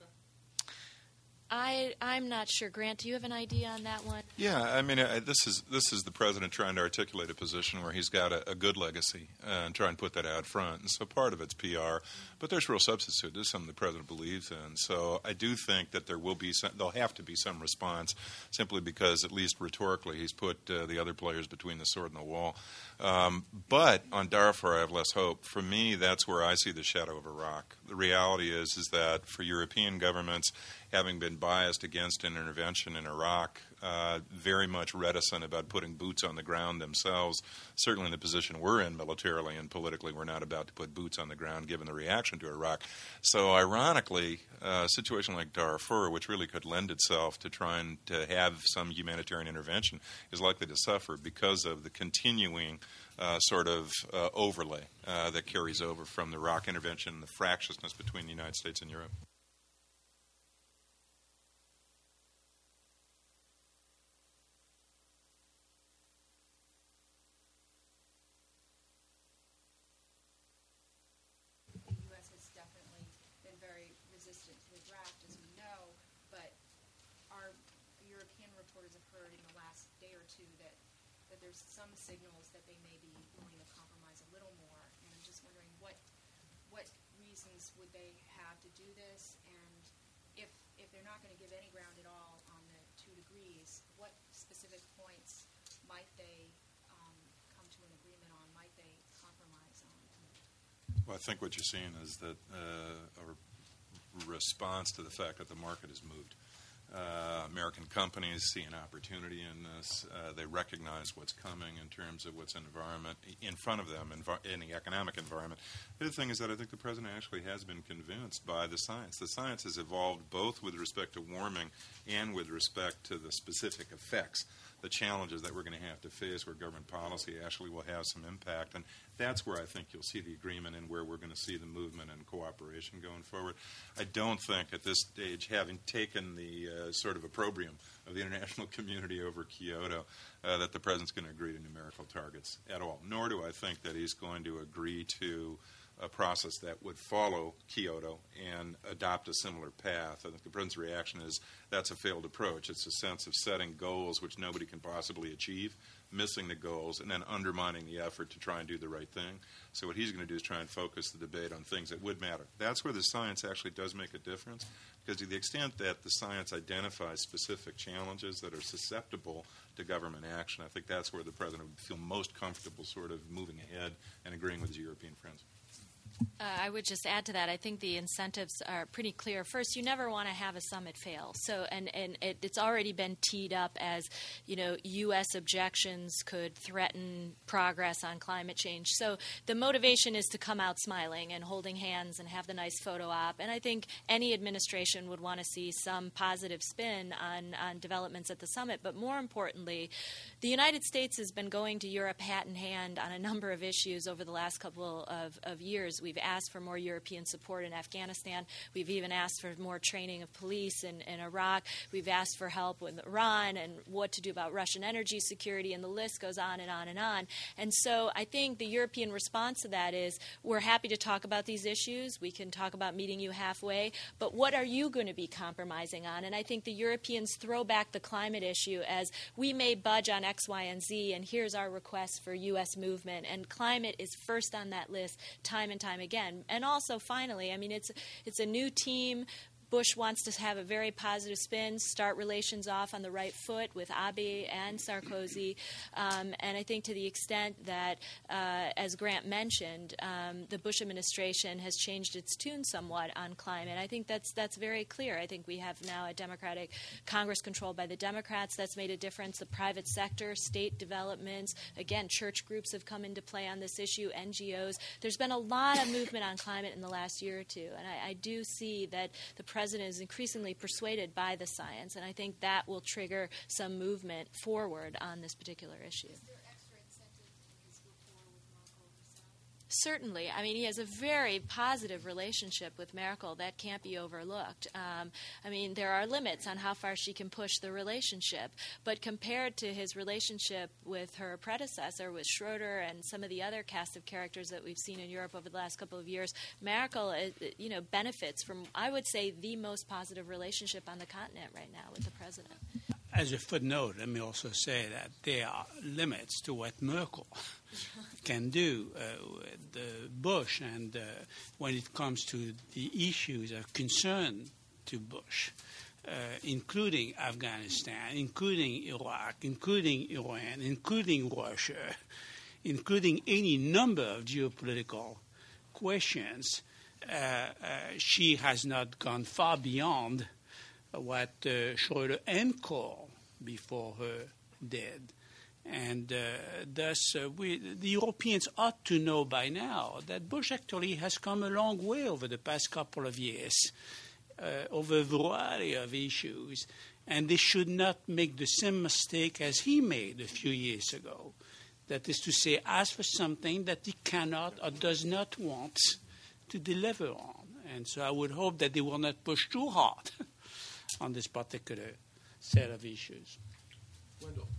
I, I'm not sure. Grant, do you have an idea on that one? Yeah, I mean, uh, this is this is the president trying to articulate a position where he's got a, a good legacy uh, and try and put that out front. And so part of it's P R, but there's real substance to it. This is something the president believes in. So I do think that there will be some, there'll have to be some response, simply because, at least rhetorically, he's put uh, the other players between the sword and the wall. Um, but on Darfur, I have less hope. For me, that's where I see the shadow of Iraq. The reality is, is that for European governments, having been biased against an intervention in Iraq, uh, very much reticent about putting boots on the ground themselves. Certainly in the position we're in militarily and politically, we're not about to put boots on the ground given the reaction to Iraq. So ironically, uh, a situation like Darfur, which really could lend itself to trying to have some humanitarian intervention, is likely to suffer because of the continuing Uh, sort of uh, overlay uh, that carries over from the Iraq intervention and the fractiousness between the United States and Europe. The U S has definitely been very resistant to the draft, as we know, but our European reporters have heard in the last day or two that that there's some signals that they may be willing to compromise a little more. And I'm just wondering what what reasons would they have to do this, and if if they're not going to give any ground at all on the two degrees, what specific points might they um, come to an agreement on, might they compromise on? Well, I think what you're seeing is that uh, a response to the fact that the market has moved. Uh, American companies see an opportunity in this. Uh, they recognize what's coming in terms of what's in environment in front of them envi- in the economic environment. The other thing is that I think the president actually has been convinced by the science. The science has evolved both with respect to warming and with respect to the specific effects, the challenges that we're going to have to face where government policy actually will have some impact. And that's where I think you'll see the agreement and where we're going to see the movement and cooperation going forward. I don't think at this stage, having taken the uh, sort of opprobrium of the international community over Kyoto, uh, that the president's going to agree to numerical targets at all. Nor do I think that he's going to agree to a process that would follow Kyoto and adopt a similar path. I think the president's reaction is that's a failed approach. It's a sense of setting goals which nobody can possibly achieve, missing the goals, and then undermining the effort to try and do the right thing. So what he's going to do is try and focus the debate on things that would matter. That's where the science actually does make a difference, because to the extent that the science identifies specific challenges that are susceptible to government action, I think that's where the president would feel most comfortable sort of moving ahead and agreeing with his European friends. Uh, I would just add to that. I think the incentives are pretty clear. First, you never want to have a summit fail. So, and and it, it's already been teed up as, you know, U S objections could threaten progress on climate change. So, the motivation is to come out smiling and holding hands and have the nice photo op. And I think any administration would want to see some positive spin on on developments at the summit. But more importantly, the United States has been going to Europe hat in hand on a number of issues over the last couple of, of years. We've asked for more European support in Afghanistan. We've even asked for more training of police in, in Iraq. We've asked for help with Iran and what to do about Russian energy security, and the list goes on and on and on. And so I think the European response to that is, we're happy to talk about these issues. We can talk about meeting you halfway, but what are you going to be compromising on? And I think the Europeans throw back the climate issue as, we may budge on X, Y, and Z, and here's our request for U S movement. And climate is first on that list time and time again. And also, finally, I mean, it's it's a new team. Bush wants to have a very positive spin, start relations off on the right foot with Abe and Sarkozy. Um, and I think to the extent that, uh, as Grant mentioned, um, the Bush administration has changed its tune somewhat on climate, I think that's that's very clear. I think we have now a Democratic Congress controlled by the Democrats. That's made a difference. The private sector, state developments, again, church groups have come into play on this issue, N G Os. There's been a lot of movement on climate in the last year or two, and I, I do see that the president is increasingly persuaded by the science, and I think that will trigger some movement forward on this particular issue. Is there extra incentive in his rapport with Merkel herself? Certainly. I mean, he has a very positive relationship with Merkel that can't be overlooked. Um, I mean, there are limits on how far she can push the relationship, but compared to his relationship with her predecessor, with Schroeder and some of the other cast of characters that we've seen in Europe over the last couple of years, Merkel, uh, you know, benefits from, I would say, the most positive relationship on the continent right now with the president. As a footnote, let me also say that there are limits to what Merkel can do uh, with uh, Bush, and uh, when it comes to the issues of concern to Bush, uh, including Afghanistan, including Iraq, including Iran, including Russia, including any number of geopolitical questions, uh, uh, she has not gone far beyond what uh, Schroeder and Kohl before her did. And uh, thus, uh, we, the Europeans ought to know by now that Bush actually has come a long way over the past couple of years, uh, over a variety of issues, and they should not make the same mistake as he made a few years ago. That is to say, ask for something that he cannot or does not want to deliver on. And so I would hope that they will not push too hard on this particular set of issues. Wendell.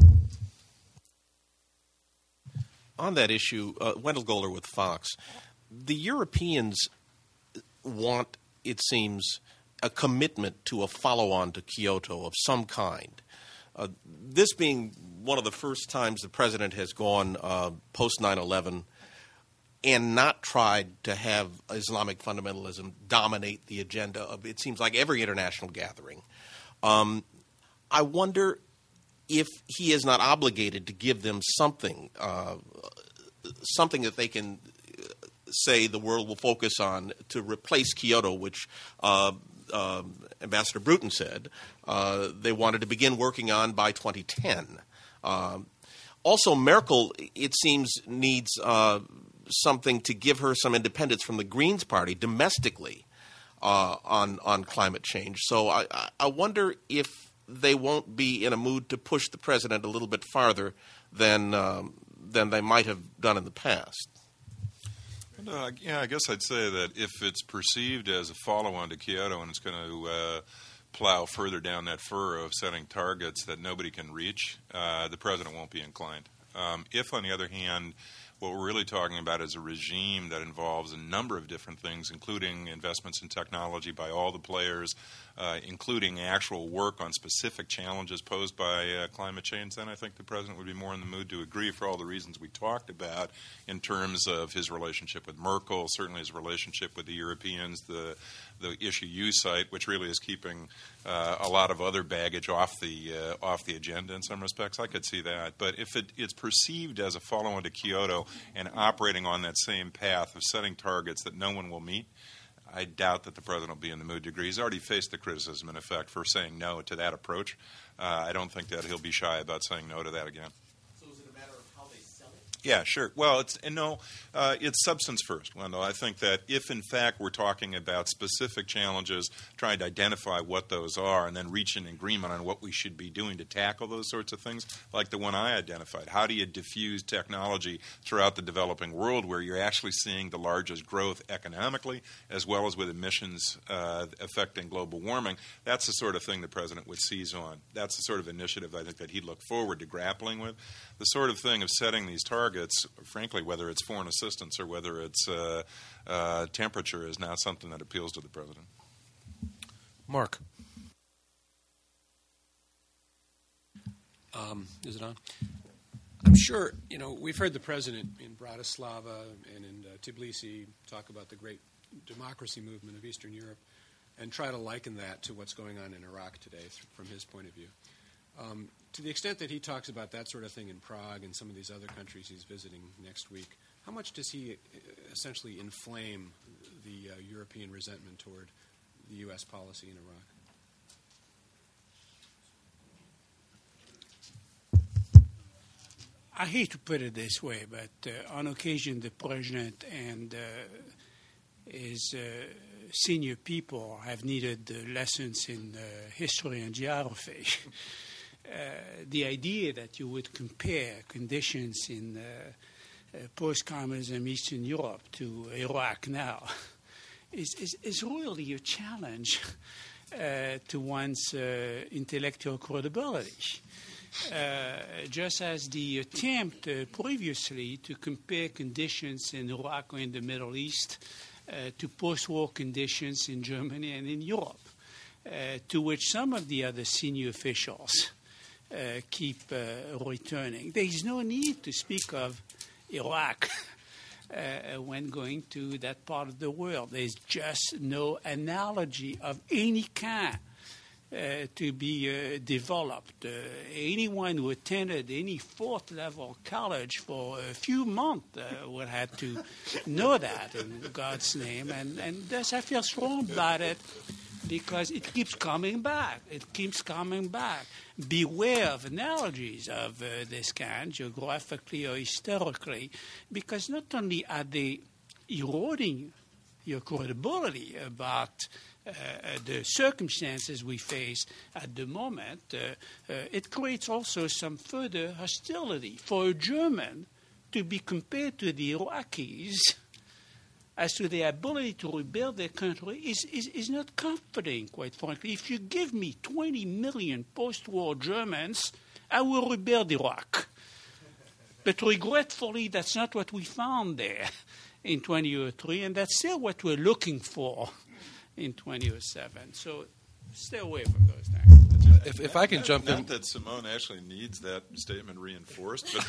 On that issue, uh, Wendell Golder with Fox, the Europeans want, it seems, a commitment to a follow-on to Kyoto of some kind. Uh, this being one of the first times the president has gone uh, post nine eleven and not tried to have Islamic fundamentalism dominate the agenda of, it seems like, every international gathering. Um, I wonder if he is not obligated to give them something, uh, something that they can say the world will focus on to replace Kyoto, which uh, uh, Ambassador Bruton said uh, they wanted to begin working on by twenty ten. Uh, also, Merkel, it seems, needs uh, something to give her some independence from the Greens Party domestically uh, on on climate change. So I, I wonder if they won't be in a mood to push the president a little bit farther than um, than they might have done in the past. Uh, yeah, I guess I'd say that if it's perceived as a follow-on to Kyoto and it's going to uh, plow further down that furrow of setting targets that nobody can reach, uh, the president won't be inclined. Um, if, on the other hand, what we're really talking about is a regime that involves a number of different things, including investments in technology by all the players, uh, including actual work on specific challenges posed by uh, climate change, then I think the president would be more in the mood to agree for all the reasons we talked about in terms of his relationship with Merkel, certainly his relationship with the Europeans, the the issue you cite, which really is keeping uh, a lot of other baggage off the uh, off the agenda in some respects. I could see that. But if it, it's perceived as a follow-on to Kyoto, NATO and operating on that same path of setting targets that no one will meet, I doubt that the president will be in the mood to agree. He's already faced the criticism, in effect, for saying no to that approach. Uh, I don't think that he'll be shy about saying no to that again. So is it a matter of how they sell it? Yeah, sure. Well, it's and no, uh, it's substance first, Wendell. I think that if, in fact, we're talking about specific challenges, trying to identify what those are, and then reach an agreement on what we should be doing to tackle those sorts of things, like the one I identified. How do you diffuse technology throughout the developing world where you're actually seeing the largest growth economically, as well as with emissions uh, affecting global warming? That's the sort of thing the president would seize on. That's the sort of initiative I think that he'd look forward to grappling with. The sort of thing of setting these targets, frankly, whether it's foreign assistance or whether it's uh, uh, temperature, is now something that appeals to the president. Mark. Um, is it on? I'm sure, you know, we've heard the president in Bratislava and in uh, Tbilisi talk about the great democracy movement of Eastern Europe and try to liken that to what's going on in Iraq today th- from his point of view. Um, to the extent that he talks about that sort of thing in Prague and some of these other countries he's visiting next week, how much does he uh, essentially inflame the uh, European resentment toward the U S policy in Iraq? I hate to put it this way, but uh, on occasion the president and uh, his uh, senior people have needed uh, lessons in uh, history and geography. uh, the idea that you would compare conditions in uh, uh, post-communism Eastern Europe to Iraq now is, is, is really a challenge uh, to one's uh, intellectual credibility. Uh, just as the attempt uh, previously to compare conditions in Iraq or in the Middle East uh, to post-war conditions in Germany and in Europe, uh, to which some of the other senior officials uh, keep uh, returning. There is no need to speak of Iraq uh, when going to that part of the world. There's just no analogy of any kind Uh, to be uh, developed. Uh, anyone who attended any fourth-level college for a few months uh, would have to know that in God's name. And, and thus I feel strong about it because it keeps coming back. It keeps coming back. Beware of analogies of uh, this kind, geographically or historically, because not only are they eroding your credibility about Uh, the circumstances we face at the moment, uh, uh, it creates also some further hostility. For a German to be compared to the Iraqis as to their ability to rebuild their country is, is, is not comforting, quite frankly. If you give me twenty million post-war Germans, I will rebuild Iraq. But regretfully, that's not what we found there in twenty oh three, and that's still what we're looking for in twenty oh seven. So stay away from those things. If, if I can not, jump not in. Not that Simone actually needs that statement reinforced, but,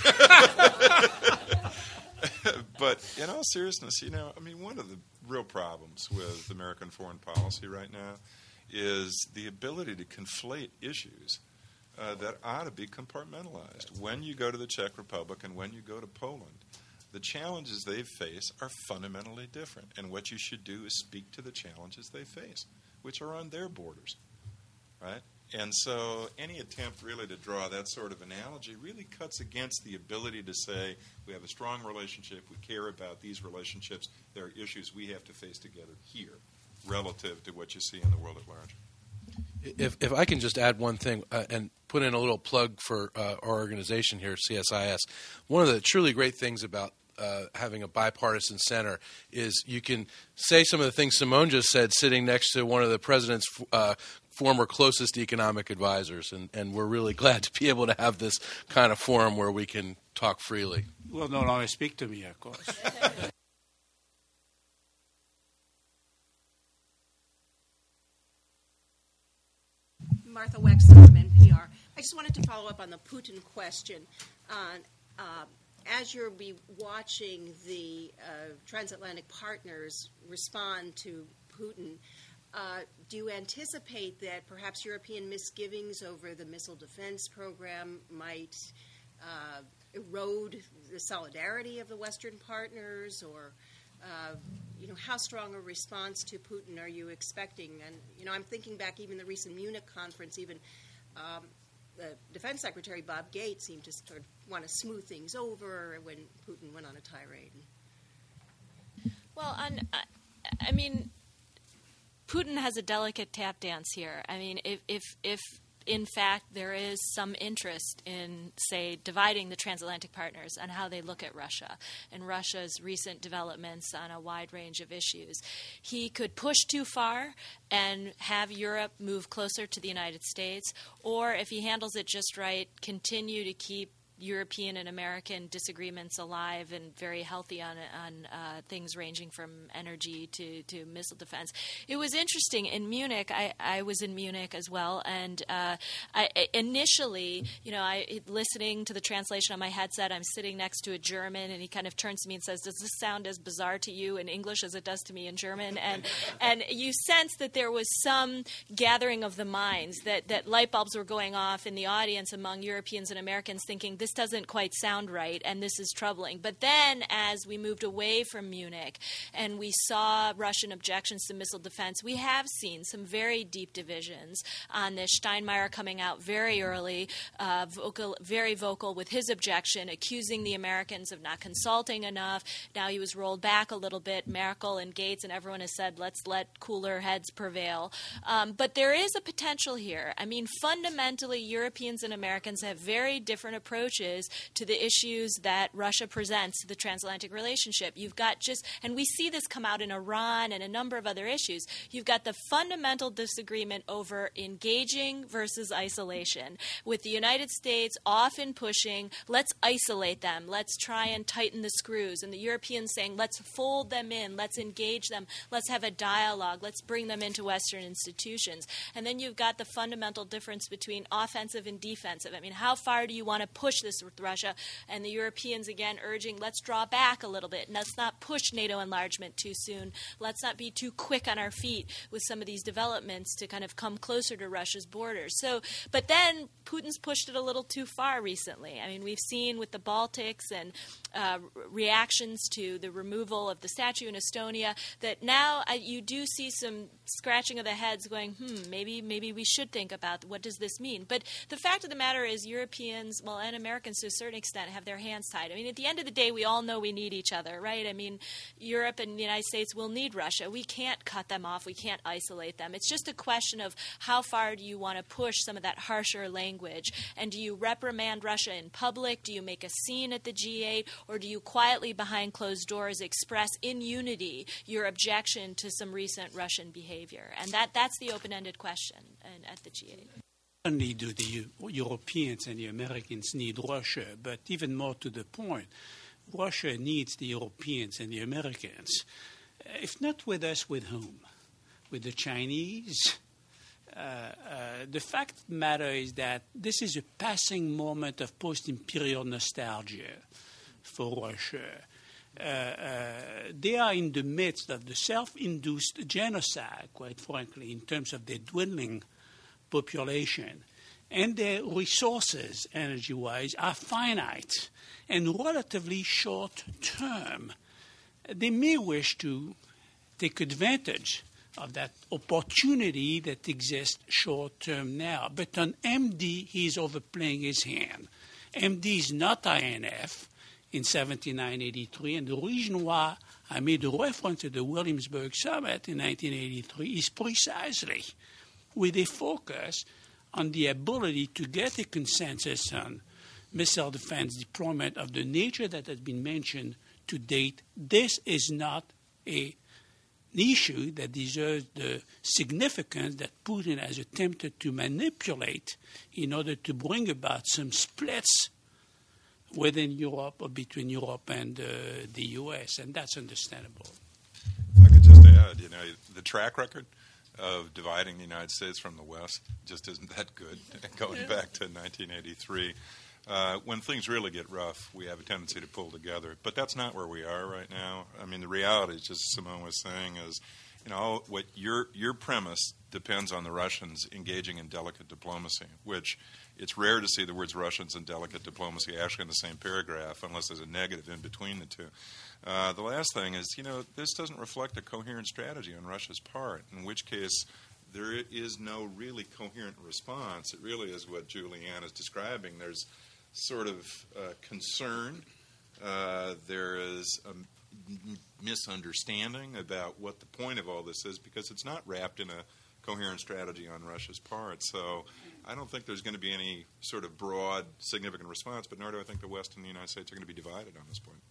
but in all seriousness, you know, I mean, one of the real problems with American foreign policy right now is the ability to conflate issues uh, that ought to be compartmentalized. When you go to the Czech Republic and when you go to Poland, the challenges they face are fundamentally different, and what you should do is speak to the challenges they face, which are on their borders, right? And so any attempt really to draw that sort of analogy really cuts against the ability to say we have a strong relationship, we care about these relationships, there are issues we have to face together here relative to what you see in the world at large. If, if I can just add one thing uh, and put in a little plug for uh, our organization here, C S I S, one of the truly great things about uh, having a bipartisan center is you can say some of the things Simone just said sitting next to one of the president's uh, former closest economic advisors, and, and we're really glad to be able to have this kind of forum where we can talk freely. Well, no longer speak to me, of course. Martha Wexler from N P R. I just wanted to follow up on the Putin question. Uh, uh, as you'll be watching the uh, transatlantic partners respond to Putin, uh, do you anticipate that perhaps European misgivings over the missile defense program might uh, erode the solidarity of the Western partners, or uh, you know, how strong a response to Putin are you expecting? And you know, I'm thinking back even the recent Munich conference, even um, the Defense Secretary Bob Gates seemed to sort of want to smooth things over when Putin went on a tirade. Well, on, I mean, Putin has a delicate tap dance here. I mean, if if if in fact there is some interest in, say, dividing the transatlantic partners on how they look at Russia and Russia's recent developments on a wide range of issues, he could push too far and have Europe move closer to the United States, or if he handles it just right, continue to keep European and American disagreements alive and very healthy on on uh, things ranging from energy to, to missile defense. It was interesting in Munich. I, I was in Munich as well, and uh, I, initially, you know, I listening to the translation on my headset. I'm sitting next to a German, and he kind of turns to me and says, "Does this sound as bizarre to you in English as it does to me in German?" And and you sense that there was some gathering of the minds, that that light bulbs were going off in the audience among Europeans and Americans, thinking, this doesn't quite sound right, and this is troubling. But then, as we moved away from Munich and we saw Russian objections to missile defense, we have seen some very deep divisions on this. Steinmeier coming out very early, uh, vocal, very vocal with his objection, accusing the Americans of not consulting enough. Now he was rolled back a little bit. Merkel and Gates and everyone has said, let's let cooler heads prevail. Um, but there is a potential here. I mean, fundamentally, Europeans and Americans have very different approaches to the issues that Russia presents to the transatlantic relationship. You've got just, and we see this come out in Iran and a number of other issues, you've got the fundamental disagreement over engaging versus isolation, with the United States often pushing, let's isolate them, let's try and tighten the screws, and the Europeans saying, let's fold them in, let's engage them, let's have a dialogue, let's bring them into Western institutions. And then you've got the fundamental difference between offensive and defensive. I mean, how far do you want to push this with Russia? And the Europeans, again, urging, let's draw back a little bit. Let's not push NATO enlargement too soon. Let's not be too quick on our feet with some of these developments to kind of come closer to Russia's borders. So, but then Putin's pushed it a little too far recently. I mean, we've seen with the Baltics and uh, reactions to the removal of the statue in Estonia that now uh, you do see some scratching of the heads going, hmm, maybe maybe we should think about what does this mean. But the fact of the matter is Europeans, well, and Americans to a certain extent, have their hands tied. I mean, at the end of the day, we all know we need each other, right? I mean, Europe and the United States will need Russia. We can't cut them off. We can't isolate them. It's just a question of how far do you want to push some of that harsher language? And do you reprimand Russia in public? Do you make a scene at the G eight? Or do you quietly, behind closed doors, express in unity your objection to some recent Russian behavior? And that, that's the open-ended question at the G eight. Not only do the Europeans and the Americans need Russia, but even more to the point, Russia needs the Europeans and the Americans. If not with us, with whom? With the Chinese? Uh, uh, the fact of the matter is that this is a passing moment of post-imperial nostalgia for Russia. Uh, uh, they are in the midst of the self-induced genocide, quite frankly, in terms of their dwindling population. And their resources, energy-wise, are finite and relatively short-term. They may wish to take advantage of that opportunity that exists short-term now. But on M D, he's overplaying his hand. M D is not I N F in seventy-nine eighty-three, and the reason why I made a reference to the Williamsburg Summit in nineteen eighty-three is precisely with a focus on the ability to get a consensus on missile defense deployment of the nature that has been mentioned to date. This is not a an issue that deserves the significance that Putin has attempted to manipulate in order to bring about some splits within Europe or between Europe and uh, the U S, and that's understandable. If I could just add, you know, the track record of dividing the United States from the West just isn't that good, going yeah. back to nineteen eighty-three. Uh, when things really get rough, we have a tendency to pull together. But that's not where we are right now. I mean, the reality, is, just Simone was saying, is, you know, what your your premise depends on the Russians engaging in delicate diplomacy, which It's rare to see the words Russians and delicate diplomacy actually in the same paragraph unless there's a negative in between the two. Uh, the last thing is, you know, this doesn't reflect a coherent strategy on Russia's part, in which case there is no really coherent response. It really is what Julianne is describing. There's sort of uh, concern. Uh, there is a m- misunderstanding about what the point of all this is because it's not wrapped in a coherent strategy on Russia's part. So I don't think there's going to be any sort of broad, significant response, but nor do I think the West and the United States are going to be divided on this point.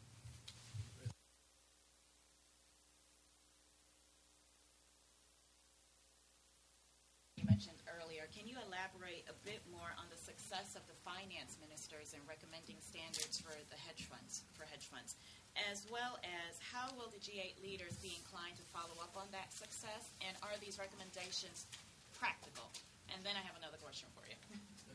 You mentioned earlier. Can you elaborate a bit more on the success of the finance ministers in recommending standards for the hedge funds, for hedge funds, as well as how will the G eight leaders be inclined to follow up on that success, and are these recommendations practical? And then I have another question for you.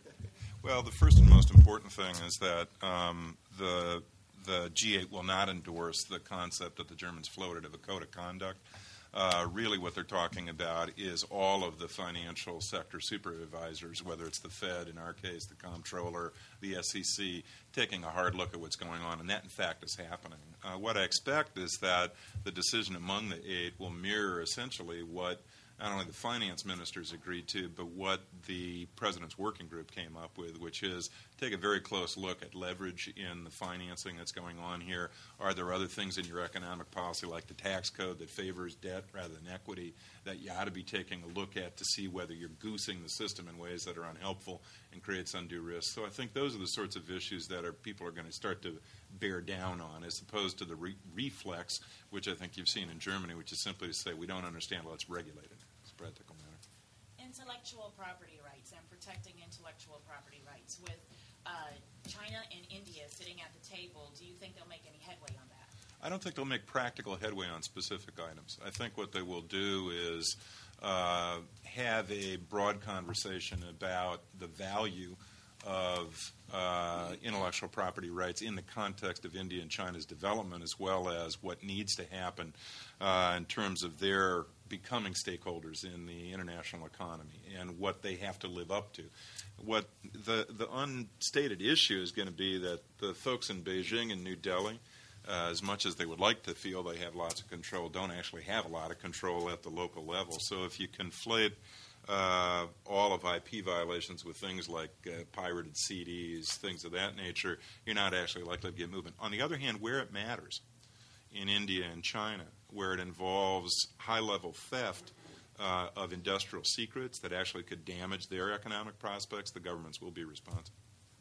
Well, the first and most important thing is that um, the the G eight will not endorse the concept that the Germans floated of a code of conduct. Uh, really what they're talking about is all of the financial sector supervisors, whether it's the Fed, in our case, the comptroller, the S E C, taking a hard look at what's going on, and that, in fact, is happening. Uh, what I expect is that the decision among the eight will mirror essentially what not only the finance ministers agreed to, but what the president's working group came up with, which is take a very close look at leverage in the financing that's going on here. Are there other things in your economic policy, like the tax code, that favors debt rather than equity, that you ought to be taking a look at to see whether you're goosing the system in ways that are unhelpful and creates undue risk? So I think those are the sorts of issues that are people are going to start to bear down on, as opposed to the re- reflex, which I think you've seen in Germany, which is simply to say we don't understand, let's regulate it. Practical matter. Intellectual property rights and protecting intellectual property rights. With uh, China and India sitting at the table, do you think they'll make any headway on that? I don't think they'll make practical headway on specific items. I think what they will do is uh, have a broad conversation about the value of uh, intellectual property rights in the context of India and China's development, as well as what needs to happen uh, in terms of their becoming stakeholders in the international economy and what they have to live up to. What the, the unstated issue is going to be that the folks in Beijing and New Delhi, uh, as much as they would like to feel they have lots of control, don't actually have a lot of control at the local level. So if you conflate uh, all of I P violations with things like uh, pirated C Ds, things of that nature, you're not actually likely to get movement. On the other hand, where it matters, in India and China, where it involves high-level theft uh, of industrial secrets that actually could damage their economic prospects, the governments will be responsible.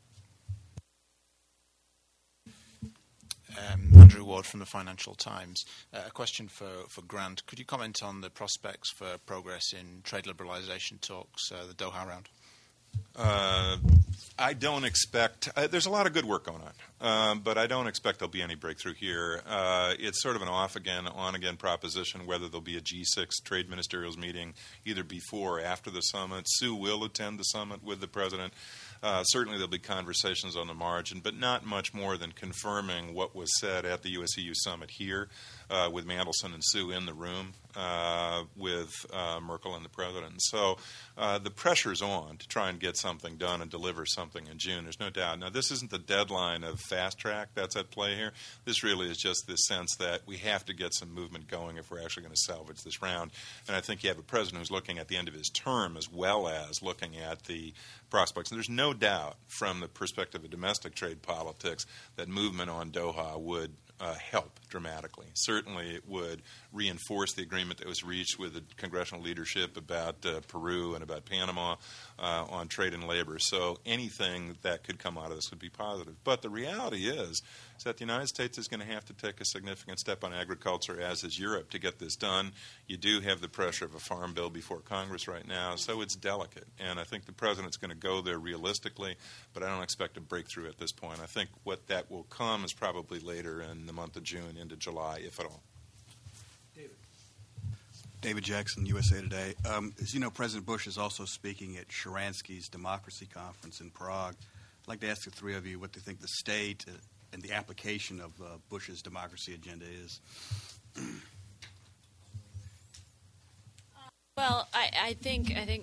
Um, Andrew Ward from the Financial Times. Uh, a question for, for Grant. Could you comment on the prospects for progress in trade liberalization talks, uh, the Doha round? Uh, I don't expect uh, – there's a lot of good work going on, um, but I don't expect there'll be any breakthrough here. Uh, it's sort of an off-again, on-again proposition whether there'll be a G six trade ministerials meeting either before or after the summit. Sue will attend the summit with the president. Uh, certainly there'll be conversations on the margin, but not much more than confirming what was said at the U S E U summit here uh, with Mandelson and Sue in the room uh, with uh, Merkel and the president. So uh, the pressure's on to try and get something done and deliver something in June. There's no doubt. Now, this isn't the deadline of fast track that's at play here. This really is just this sense that we have to get some movement going if we're actually going to salvage this round. And I think you have a president who's looking at the end of his term as well as looking at the prospects. And there's no doubt from the perspective of domestic trade politics that movement on Doha would uh, help dramatically. Certainly it would reinforce the agreement that was reached with the congressional leadership about uh, Peru and about Panama uh, on trade and labor. So anything that could come out of this would be positive. But the reality is, is that the United States is going to have to take a significant step on agriculture, as is Europe, to get this done. You do have the pressure of a farm bill before Congress right now, so it's delicate. And I think the president's going to go there realistically, but I don't expect a breakthrough at this point. I think what that will come is probably later in the month of June into July, if at all. David. David Jackson, U S A Today. Um, as you know, President Bush is also speaking at Sharansky's Democracy Conference in Prague. I'd like to ask the three of you what they think the state uh, and the application of uh, Bush's democracy agenda is. Well, I, I think I think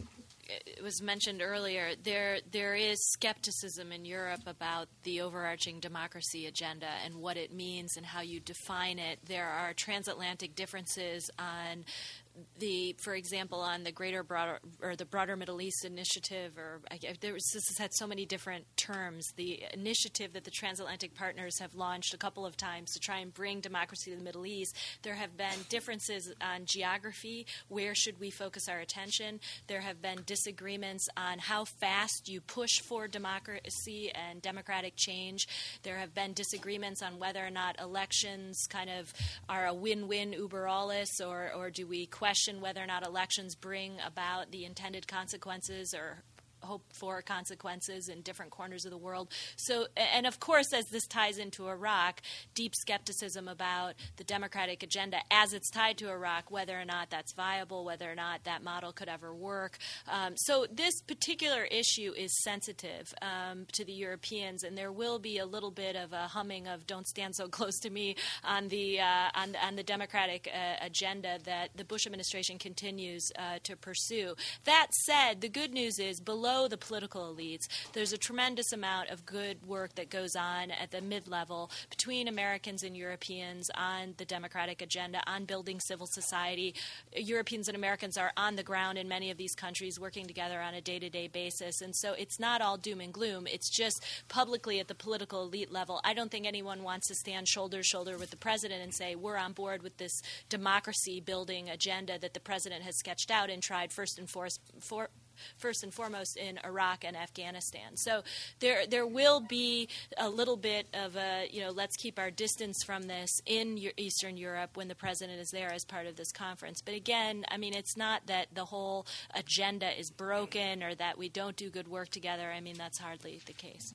it was mentioned earlier, there there is skepticism in Europe about the overarching democracy agenda and what it means and how you define it. There are transatlantic differences on the, for example, on the Greater Broader or the Broader Middle East Initiative, or I, there was, this has had so many different terms. The initiative that the transatlantic partners have launched a couple of times to try and bring democracy to the Middle East. There have been differences on geography. Where should we focus our attention? There have been disagreements on how fast you push for democracy and democratic change. There have been disagreements on whether or not elections kind of are a win-win uber alles, or or do we question question whether or not elections bring about the intended consequences or hope for consequences in different corners of the world. So, and of course, as this ties into Iraq, deep skepticism about the democratic agenda as it's tied to Iraq, whether or not that's viable, whether or not that model could ever work. Um, so this particular issue is sensitive um, to the Europeans, and there will be a little bit of a humming of "Don't stand so close to me" on the uh, on, on the democratic uh, agenda that the Bush administration continues uh, to pursue. That said, the good news is below the political elites, there's a tremendous amount of good work that goes on at the mid-level between Americans and Europeans on the democratic agenda, on building civil society. Europeans and Americans are on the ground in many of these countries working together on a day-to-day basis. And so it's not all doom and gloom. It's just publicly at the political elite level. I don't think anyone wants to stand shoulder to shoulder with the president and say, we're on board with this democracy-building agenda that the president has sketched out and tried first and foremost for first and foremost in Iraq and Afghanistan. So there there will be a little bit of a, you know, let's keep our distance from this in Eastern Europe when the president is there as part of this conference. But again, I mean, it's not that the whole agenda is broken or that we don't do good work together. I mean, that's hardly the case.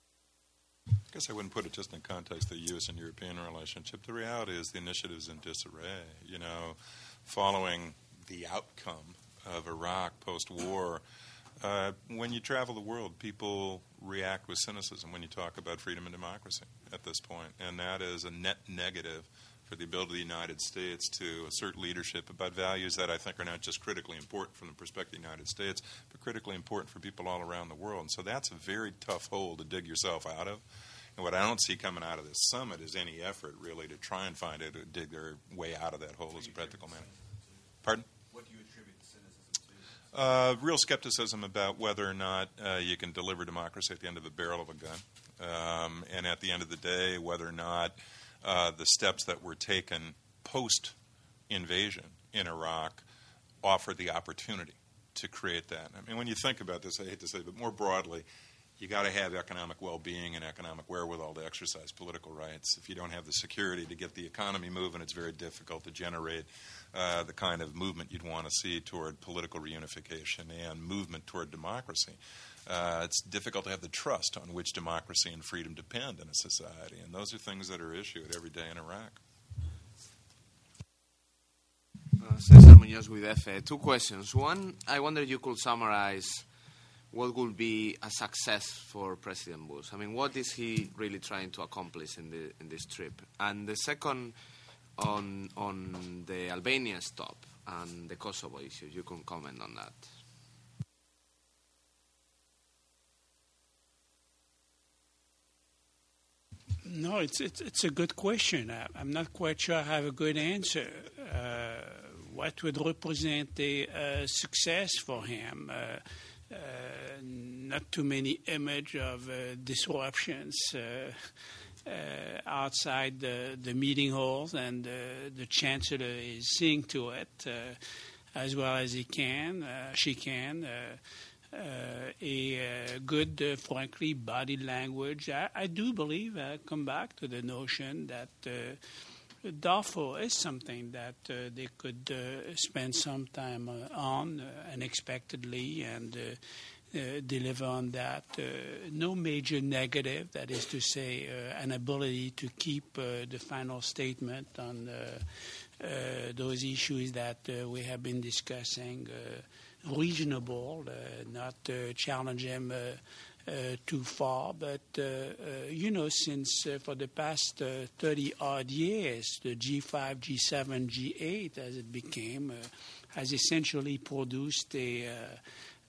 I guess I wouldn't put it just in context of the U S and European relationship. The reality is the initiative's in disarray. You know, following the outcome of Iraq post-war, Uh, when you travel the world, people react with cynicism when you talk about freedom and democracy at this point. And that is a net negative for the ability of the United States to assert leadership about values that I think are not just critically important from the perspective of the United States, but critically important for people all around the world. And so that's a very tough hole to dig yourself out of. And what I don't see coming out of this summit is any effort really to try and find it, to dig their way out of that hole as a practical matter. Pardon? What do you attribute the cynicism to? Uh, real skepticism about whether or not uh, you can deliver democracy at the end of the barrel of a gun. Um, and at the end of the day, whether or not uh, the steps that were taken post-invasion in Iraq offer the opportunity to create that. I mean, when you think about this, I hate to say, but more broadly, you got to have economic well-being and economic wherewithal to exercise political rights. If you don't have the security to get the economy moving, it's very difficult to generate uh, the kind of movement you'd want to see toward political reunification and movement toward democracy. Uh, it's difficult to have the trust on which democracy and freedom depend in a society, and those are things that are issued every day in Iraq. Uh, Cesar Munoz with F A. Two questions. One, I wonder if you could summarize what would be a success for President Bush. I mean, what is he really trying to accomplish in the in this trip? And the second, on on the Albania stop and the Kosovo issue, you can comment on that. No, it's it's, it's a good question. I, I'm not quite sure I have a good answer. Uh, what would represent a uh, success for him? Uh, Uh, not too many image of uh, disruptions uh, uh, outside the, the meeting halls, and uh, the chancellor is seeing to it uh, as well as he can, uh, she can. Uh, uh, a uh, good, uh, frankly, body language. I, I do believe, I come back to the notion that uh, Darfur is something that uh, they could uh, spend some time uh, on uh, unexpectedly and uh, uh, deliver on that. Uh, no major negative, that is to say, uh, an ability to keep uh, the final statement on uh, uh, those issues that uh, we have been discussing, uh, reasonable, uh, not uh, challenge them uh, Uh, too far, but uh, uh, you know, since uh, for the past uh, thirty odd years, the G five, G seven, G eight, as it became, uh, has essentially produced a, uh,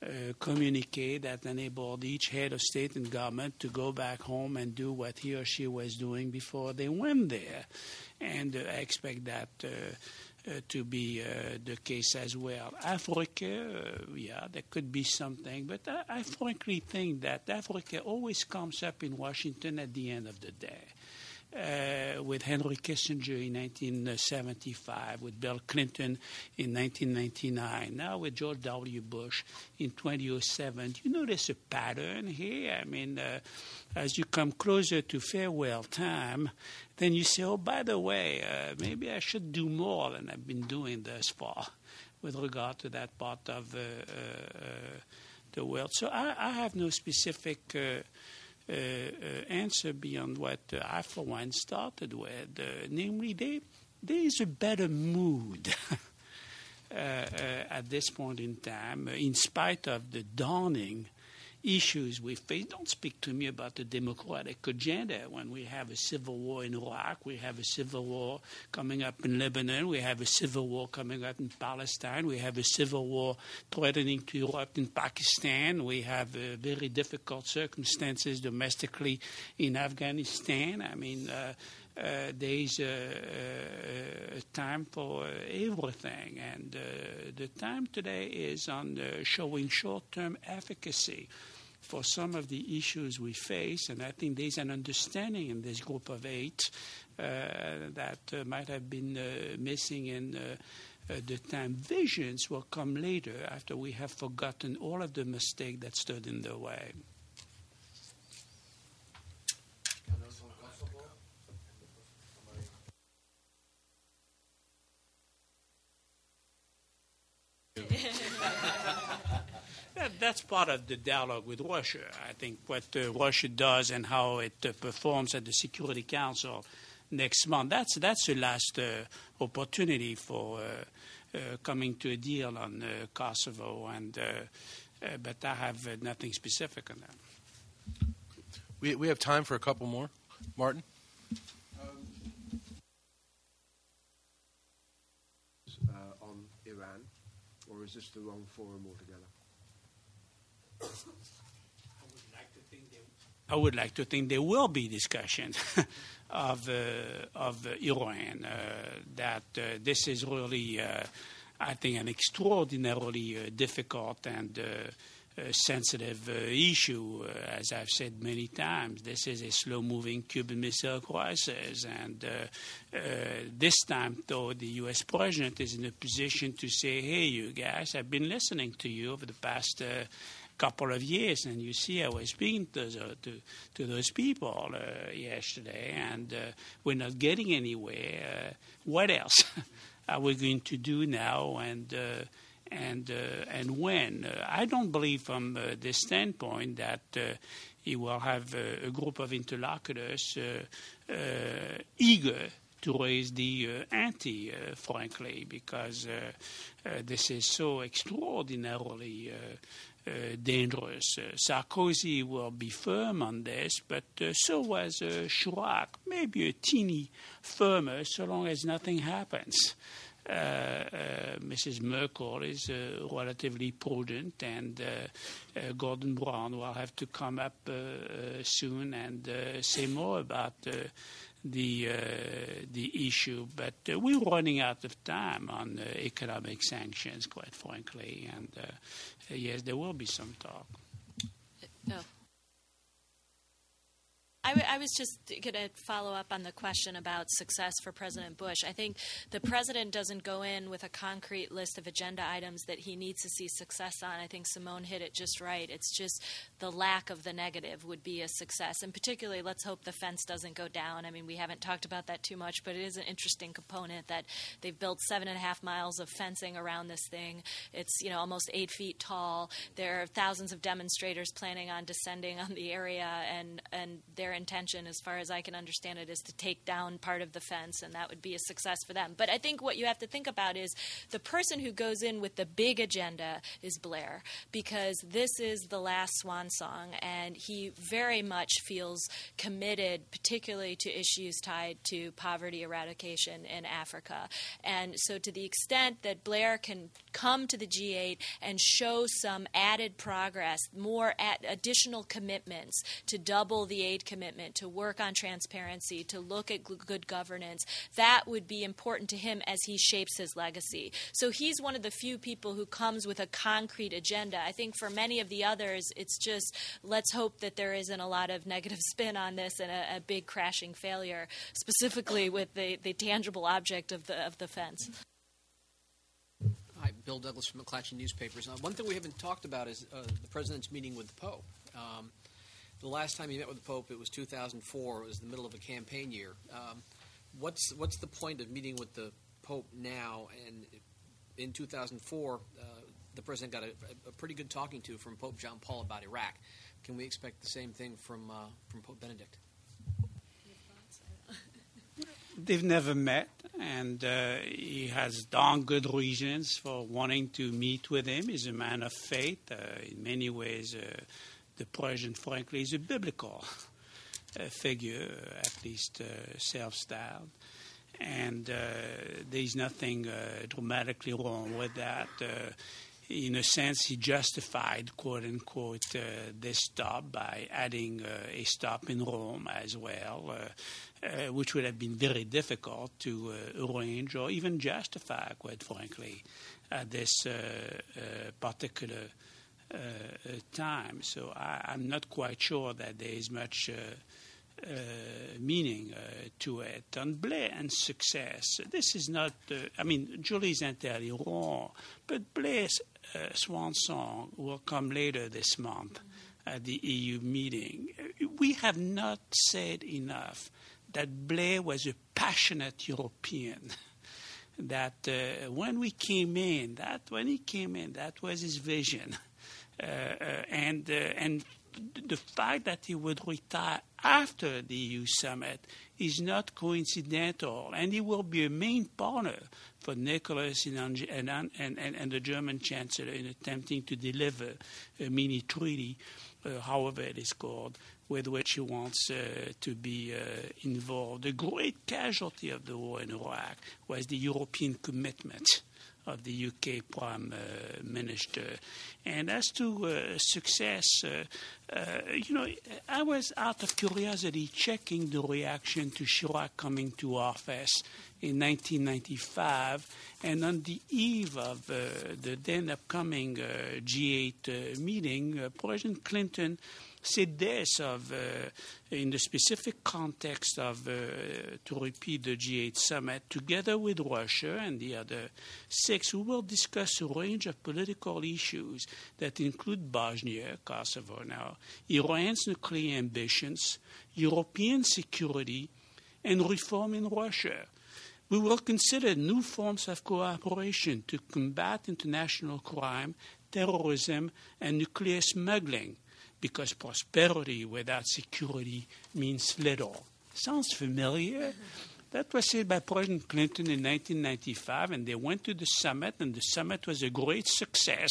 uh, communique that enabled each head of state and government to go back home and do what he or she was doing before they went there. And uh, I expect that uh, uh, to be uh, the case as well. Africa, uh, yeah, there could be something, but I, I frankly think that Africa always comes up in Washington at the end of the day. Uh, with Henry Kissinger in nineteen seventy-five, with Bill Clinton in nineteen ninety-nine, now with George W. Bush in twenty oh seven. You notice a pattern here? I mean, uh, as you come closer to farewell time, then you say, oh, by the way, uh, maybe I should do more than I've been doing thus far with regard to that part of uh, uh, the world. So I, I have no specific Uh, Uh, uh, answer beyond what uh, I, for one, started with. Uh, namely, they, there is a better mood uh, uh, at this point in time, uh, in spite of the dawning issues we face. Don't speak to me about the democratic agenda when we have a civil war in Iraq, we have a civil war coming up in Lebanon, we have a civil war coming up in Palestine, we have a civil war threatening to erupt in Pakistan, we have uh, very difficult circumstances domestically in Afghanistan. I mean, uh, uh, there is a, a, a time for uh, everything, and uh, the time today is on uh, showing short-term efficacy for some of the issues we face, and I think there's an understanding in this group of eight uh, that uh, might have been uh, missing in uh, uh, the time. Visions will come later after we have forgotten all of the mistakes that stood in the way. That, that's part of the dialogue with Russia. I think what uh, Russia does and how it uh, performs at the Security Council next month, that's that's the last uh, opportunity for uh, uh, coming to a deal on uh, Kosovo. And uh, uh, but I have uh, nothing specific on that. We we have time for a couple more. Martin? Um, uh, on Iran, or is this the wrong forum altogether? I would like to think there will be discussion of uh, of uh, Iran. Uh, that uh, this is really, uh, I think, an extraordinarily uh, difficult and uh, uh, sensitive uh, issue. Uh, as I've said many times, this is a slow-moving Cuban Missile Crisis, and uh, uh, this time, though, the U S president is in a position to say, "Hey, you guys, I've been listening to you over the past." Uh, couple of years, and you see I was speaking to, the, to, to those people uh, yesterday, and uh, we're not getting anywhere. Uh, what else are we going to do now, and uh, and uh, and when? Uh, I don't believe from uh, this standpoint that uh, you will have uh, a group of interlocutors uh, uh, eager to raise the uh, ante, uh, frankly, because uh, uh, this is so extraordinarily uh, Uh, dangerous. Uh, Sarkozy will be firm on this, but uh, so was uh, Chirac, maybe a teeny firmer so long as nothing happens. Uh, uh, Missus Merkel is uh, relatively prudent, and uh, uh, Gordon Brown will have to come up uh, uh, soon and uh, say more about uh, the uh, the issue. But uh, we're running out of time on uh, economic sanctions, quite frankly, and uh, uh, yes, there will be some talk. No. I, w- I was just going to follow up on the question about success for President Bush. I think the president doesn't go in with a concrete list of agenda items that he needs to see success on. I think Simone hit it just right. It's just the lack of the negative would be a success. And particularly, let's hope the fence doesn't go down. I mean, we haven't talked about that too much, but it is an interesting component that they've built seven and a half miles of fencing around this thing. It's, you know, almost eight feet tall. There are thousands of demonstrators planning on descending on the area, and, and they're their intention, as far as I can understand it, is to take down part of the fence, and that would be a success for them. But I think what you have to think about is the person who goes in with the big agenda is Blair, because this is the last swan song, and he very much feels committed, particularly to issues tied to poverty eradication in Africa. And so to the extent that Blair can come to the G eight and show some added progress, more at additional commitments to double the aid commitment, to work on transparency, to look at good governance, that would be important to him as he shapes his legacy. So he's one of the few people who comes with a concrete agenda. I think for many of the others, it's just let's hope that there isn't a lot of negative spin on this and a, a big crashing failure, specifically with the, the tangible object of the of the fence. Hi, Bill Douglas from McClatchy Newspapers. Uh, one thing we haven't talked about is uh, the president's meeting with the Pope. Um, the last time he met with the Pope, it was two thousand four. It was the middle of a campaign year. Um, what's what's the point of meeting with the Pope now? And in two thousand four, uh, the president got a, a pretty good talking to from Pope John Paul about Iraq. Can we expect the same thing from uh, from Pope Benedict? They've never met, and uh, he has darn good reasons for wanting to meet with him. He's a man of faith. Uh, in many ways, uh, the president, frankly, is a biblical uh, figure, at least uh, self-styled. And uh, there's nothing uh, dramatically wrong with that. Uh, in a sense, he justified, quote-unquote, uh, this stop by adding uh, a stop in Rome as well, uh, uh, which would have been very difficult to uh, arrange or even justify, quite frankly, at this uh, uh, particular uh, uh, time. So I, I'm not quite sure that there is much uh, uh, meaning uh, to it. On Blair and success, this is not, uh, I mean, Julie's entirely wrong, but Blair's uh, swan song will come later this month at the E U meeting. We have not said enough that Blair was a passionate European. That uh, when we came in, that when he came in, that was his vision, uh, uh, and uh, and the fact that he would retire after the E U summit is not coincidental, and he will be a main partner for Nicholas and, and, and, and the German Chancellor in attempting to deliver a mini treaty, uh, however it is called, with which he wants uh, to be uh, involved. The great casualty of the war in Iraq was the European commitment of the U K Prime uh, Minister. And as to uh, success, uh, uh, you know, I was out of curiosity checking the reaction to Chirac coming to office in nineteen ninety-five, and on the eve of uh, the then upcoming uh, G eight uh, meeting, uh, President Clinton said this of, uh, in the specific context of, uh, to repeat the G eight summit, together with Russia and the other six, we will discuss a range of political issues that include Bosnia, Kosovo now, Iran's nuclear ambitions, European security, and reform in Russia. We will consider new forms of cooperation to combat international crime, terrorism, and nuclear smuggling, because prosperity without security means little. Sounds familiar? That was said by President Clinton in nineteen ninety-five, and they went to the summit, and the summit was a great success.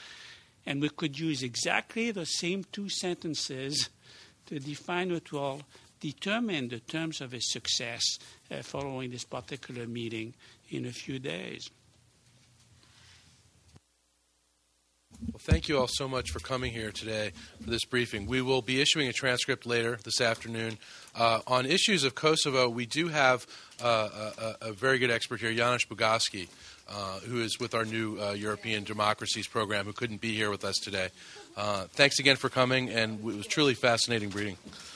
And we could use exactly the same two sentences to define what will determine the terms of a success uh, following this particular meeting in a few days. Well, thank you all so much for coming here today for this briefing. We will be issuing a transcript later this afternoon. Uh, on issues of Kosovo, we do have uh, a, a very good expert here, Janusz Bogaski, uh, who is with our new uh, European Democracies program, who couldn't be here with us today. Uh, thanks again for coming, and it was truly fascinating reading.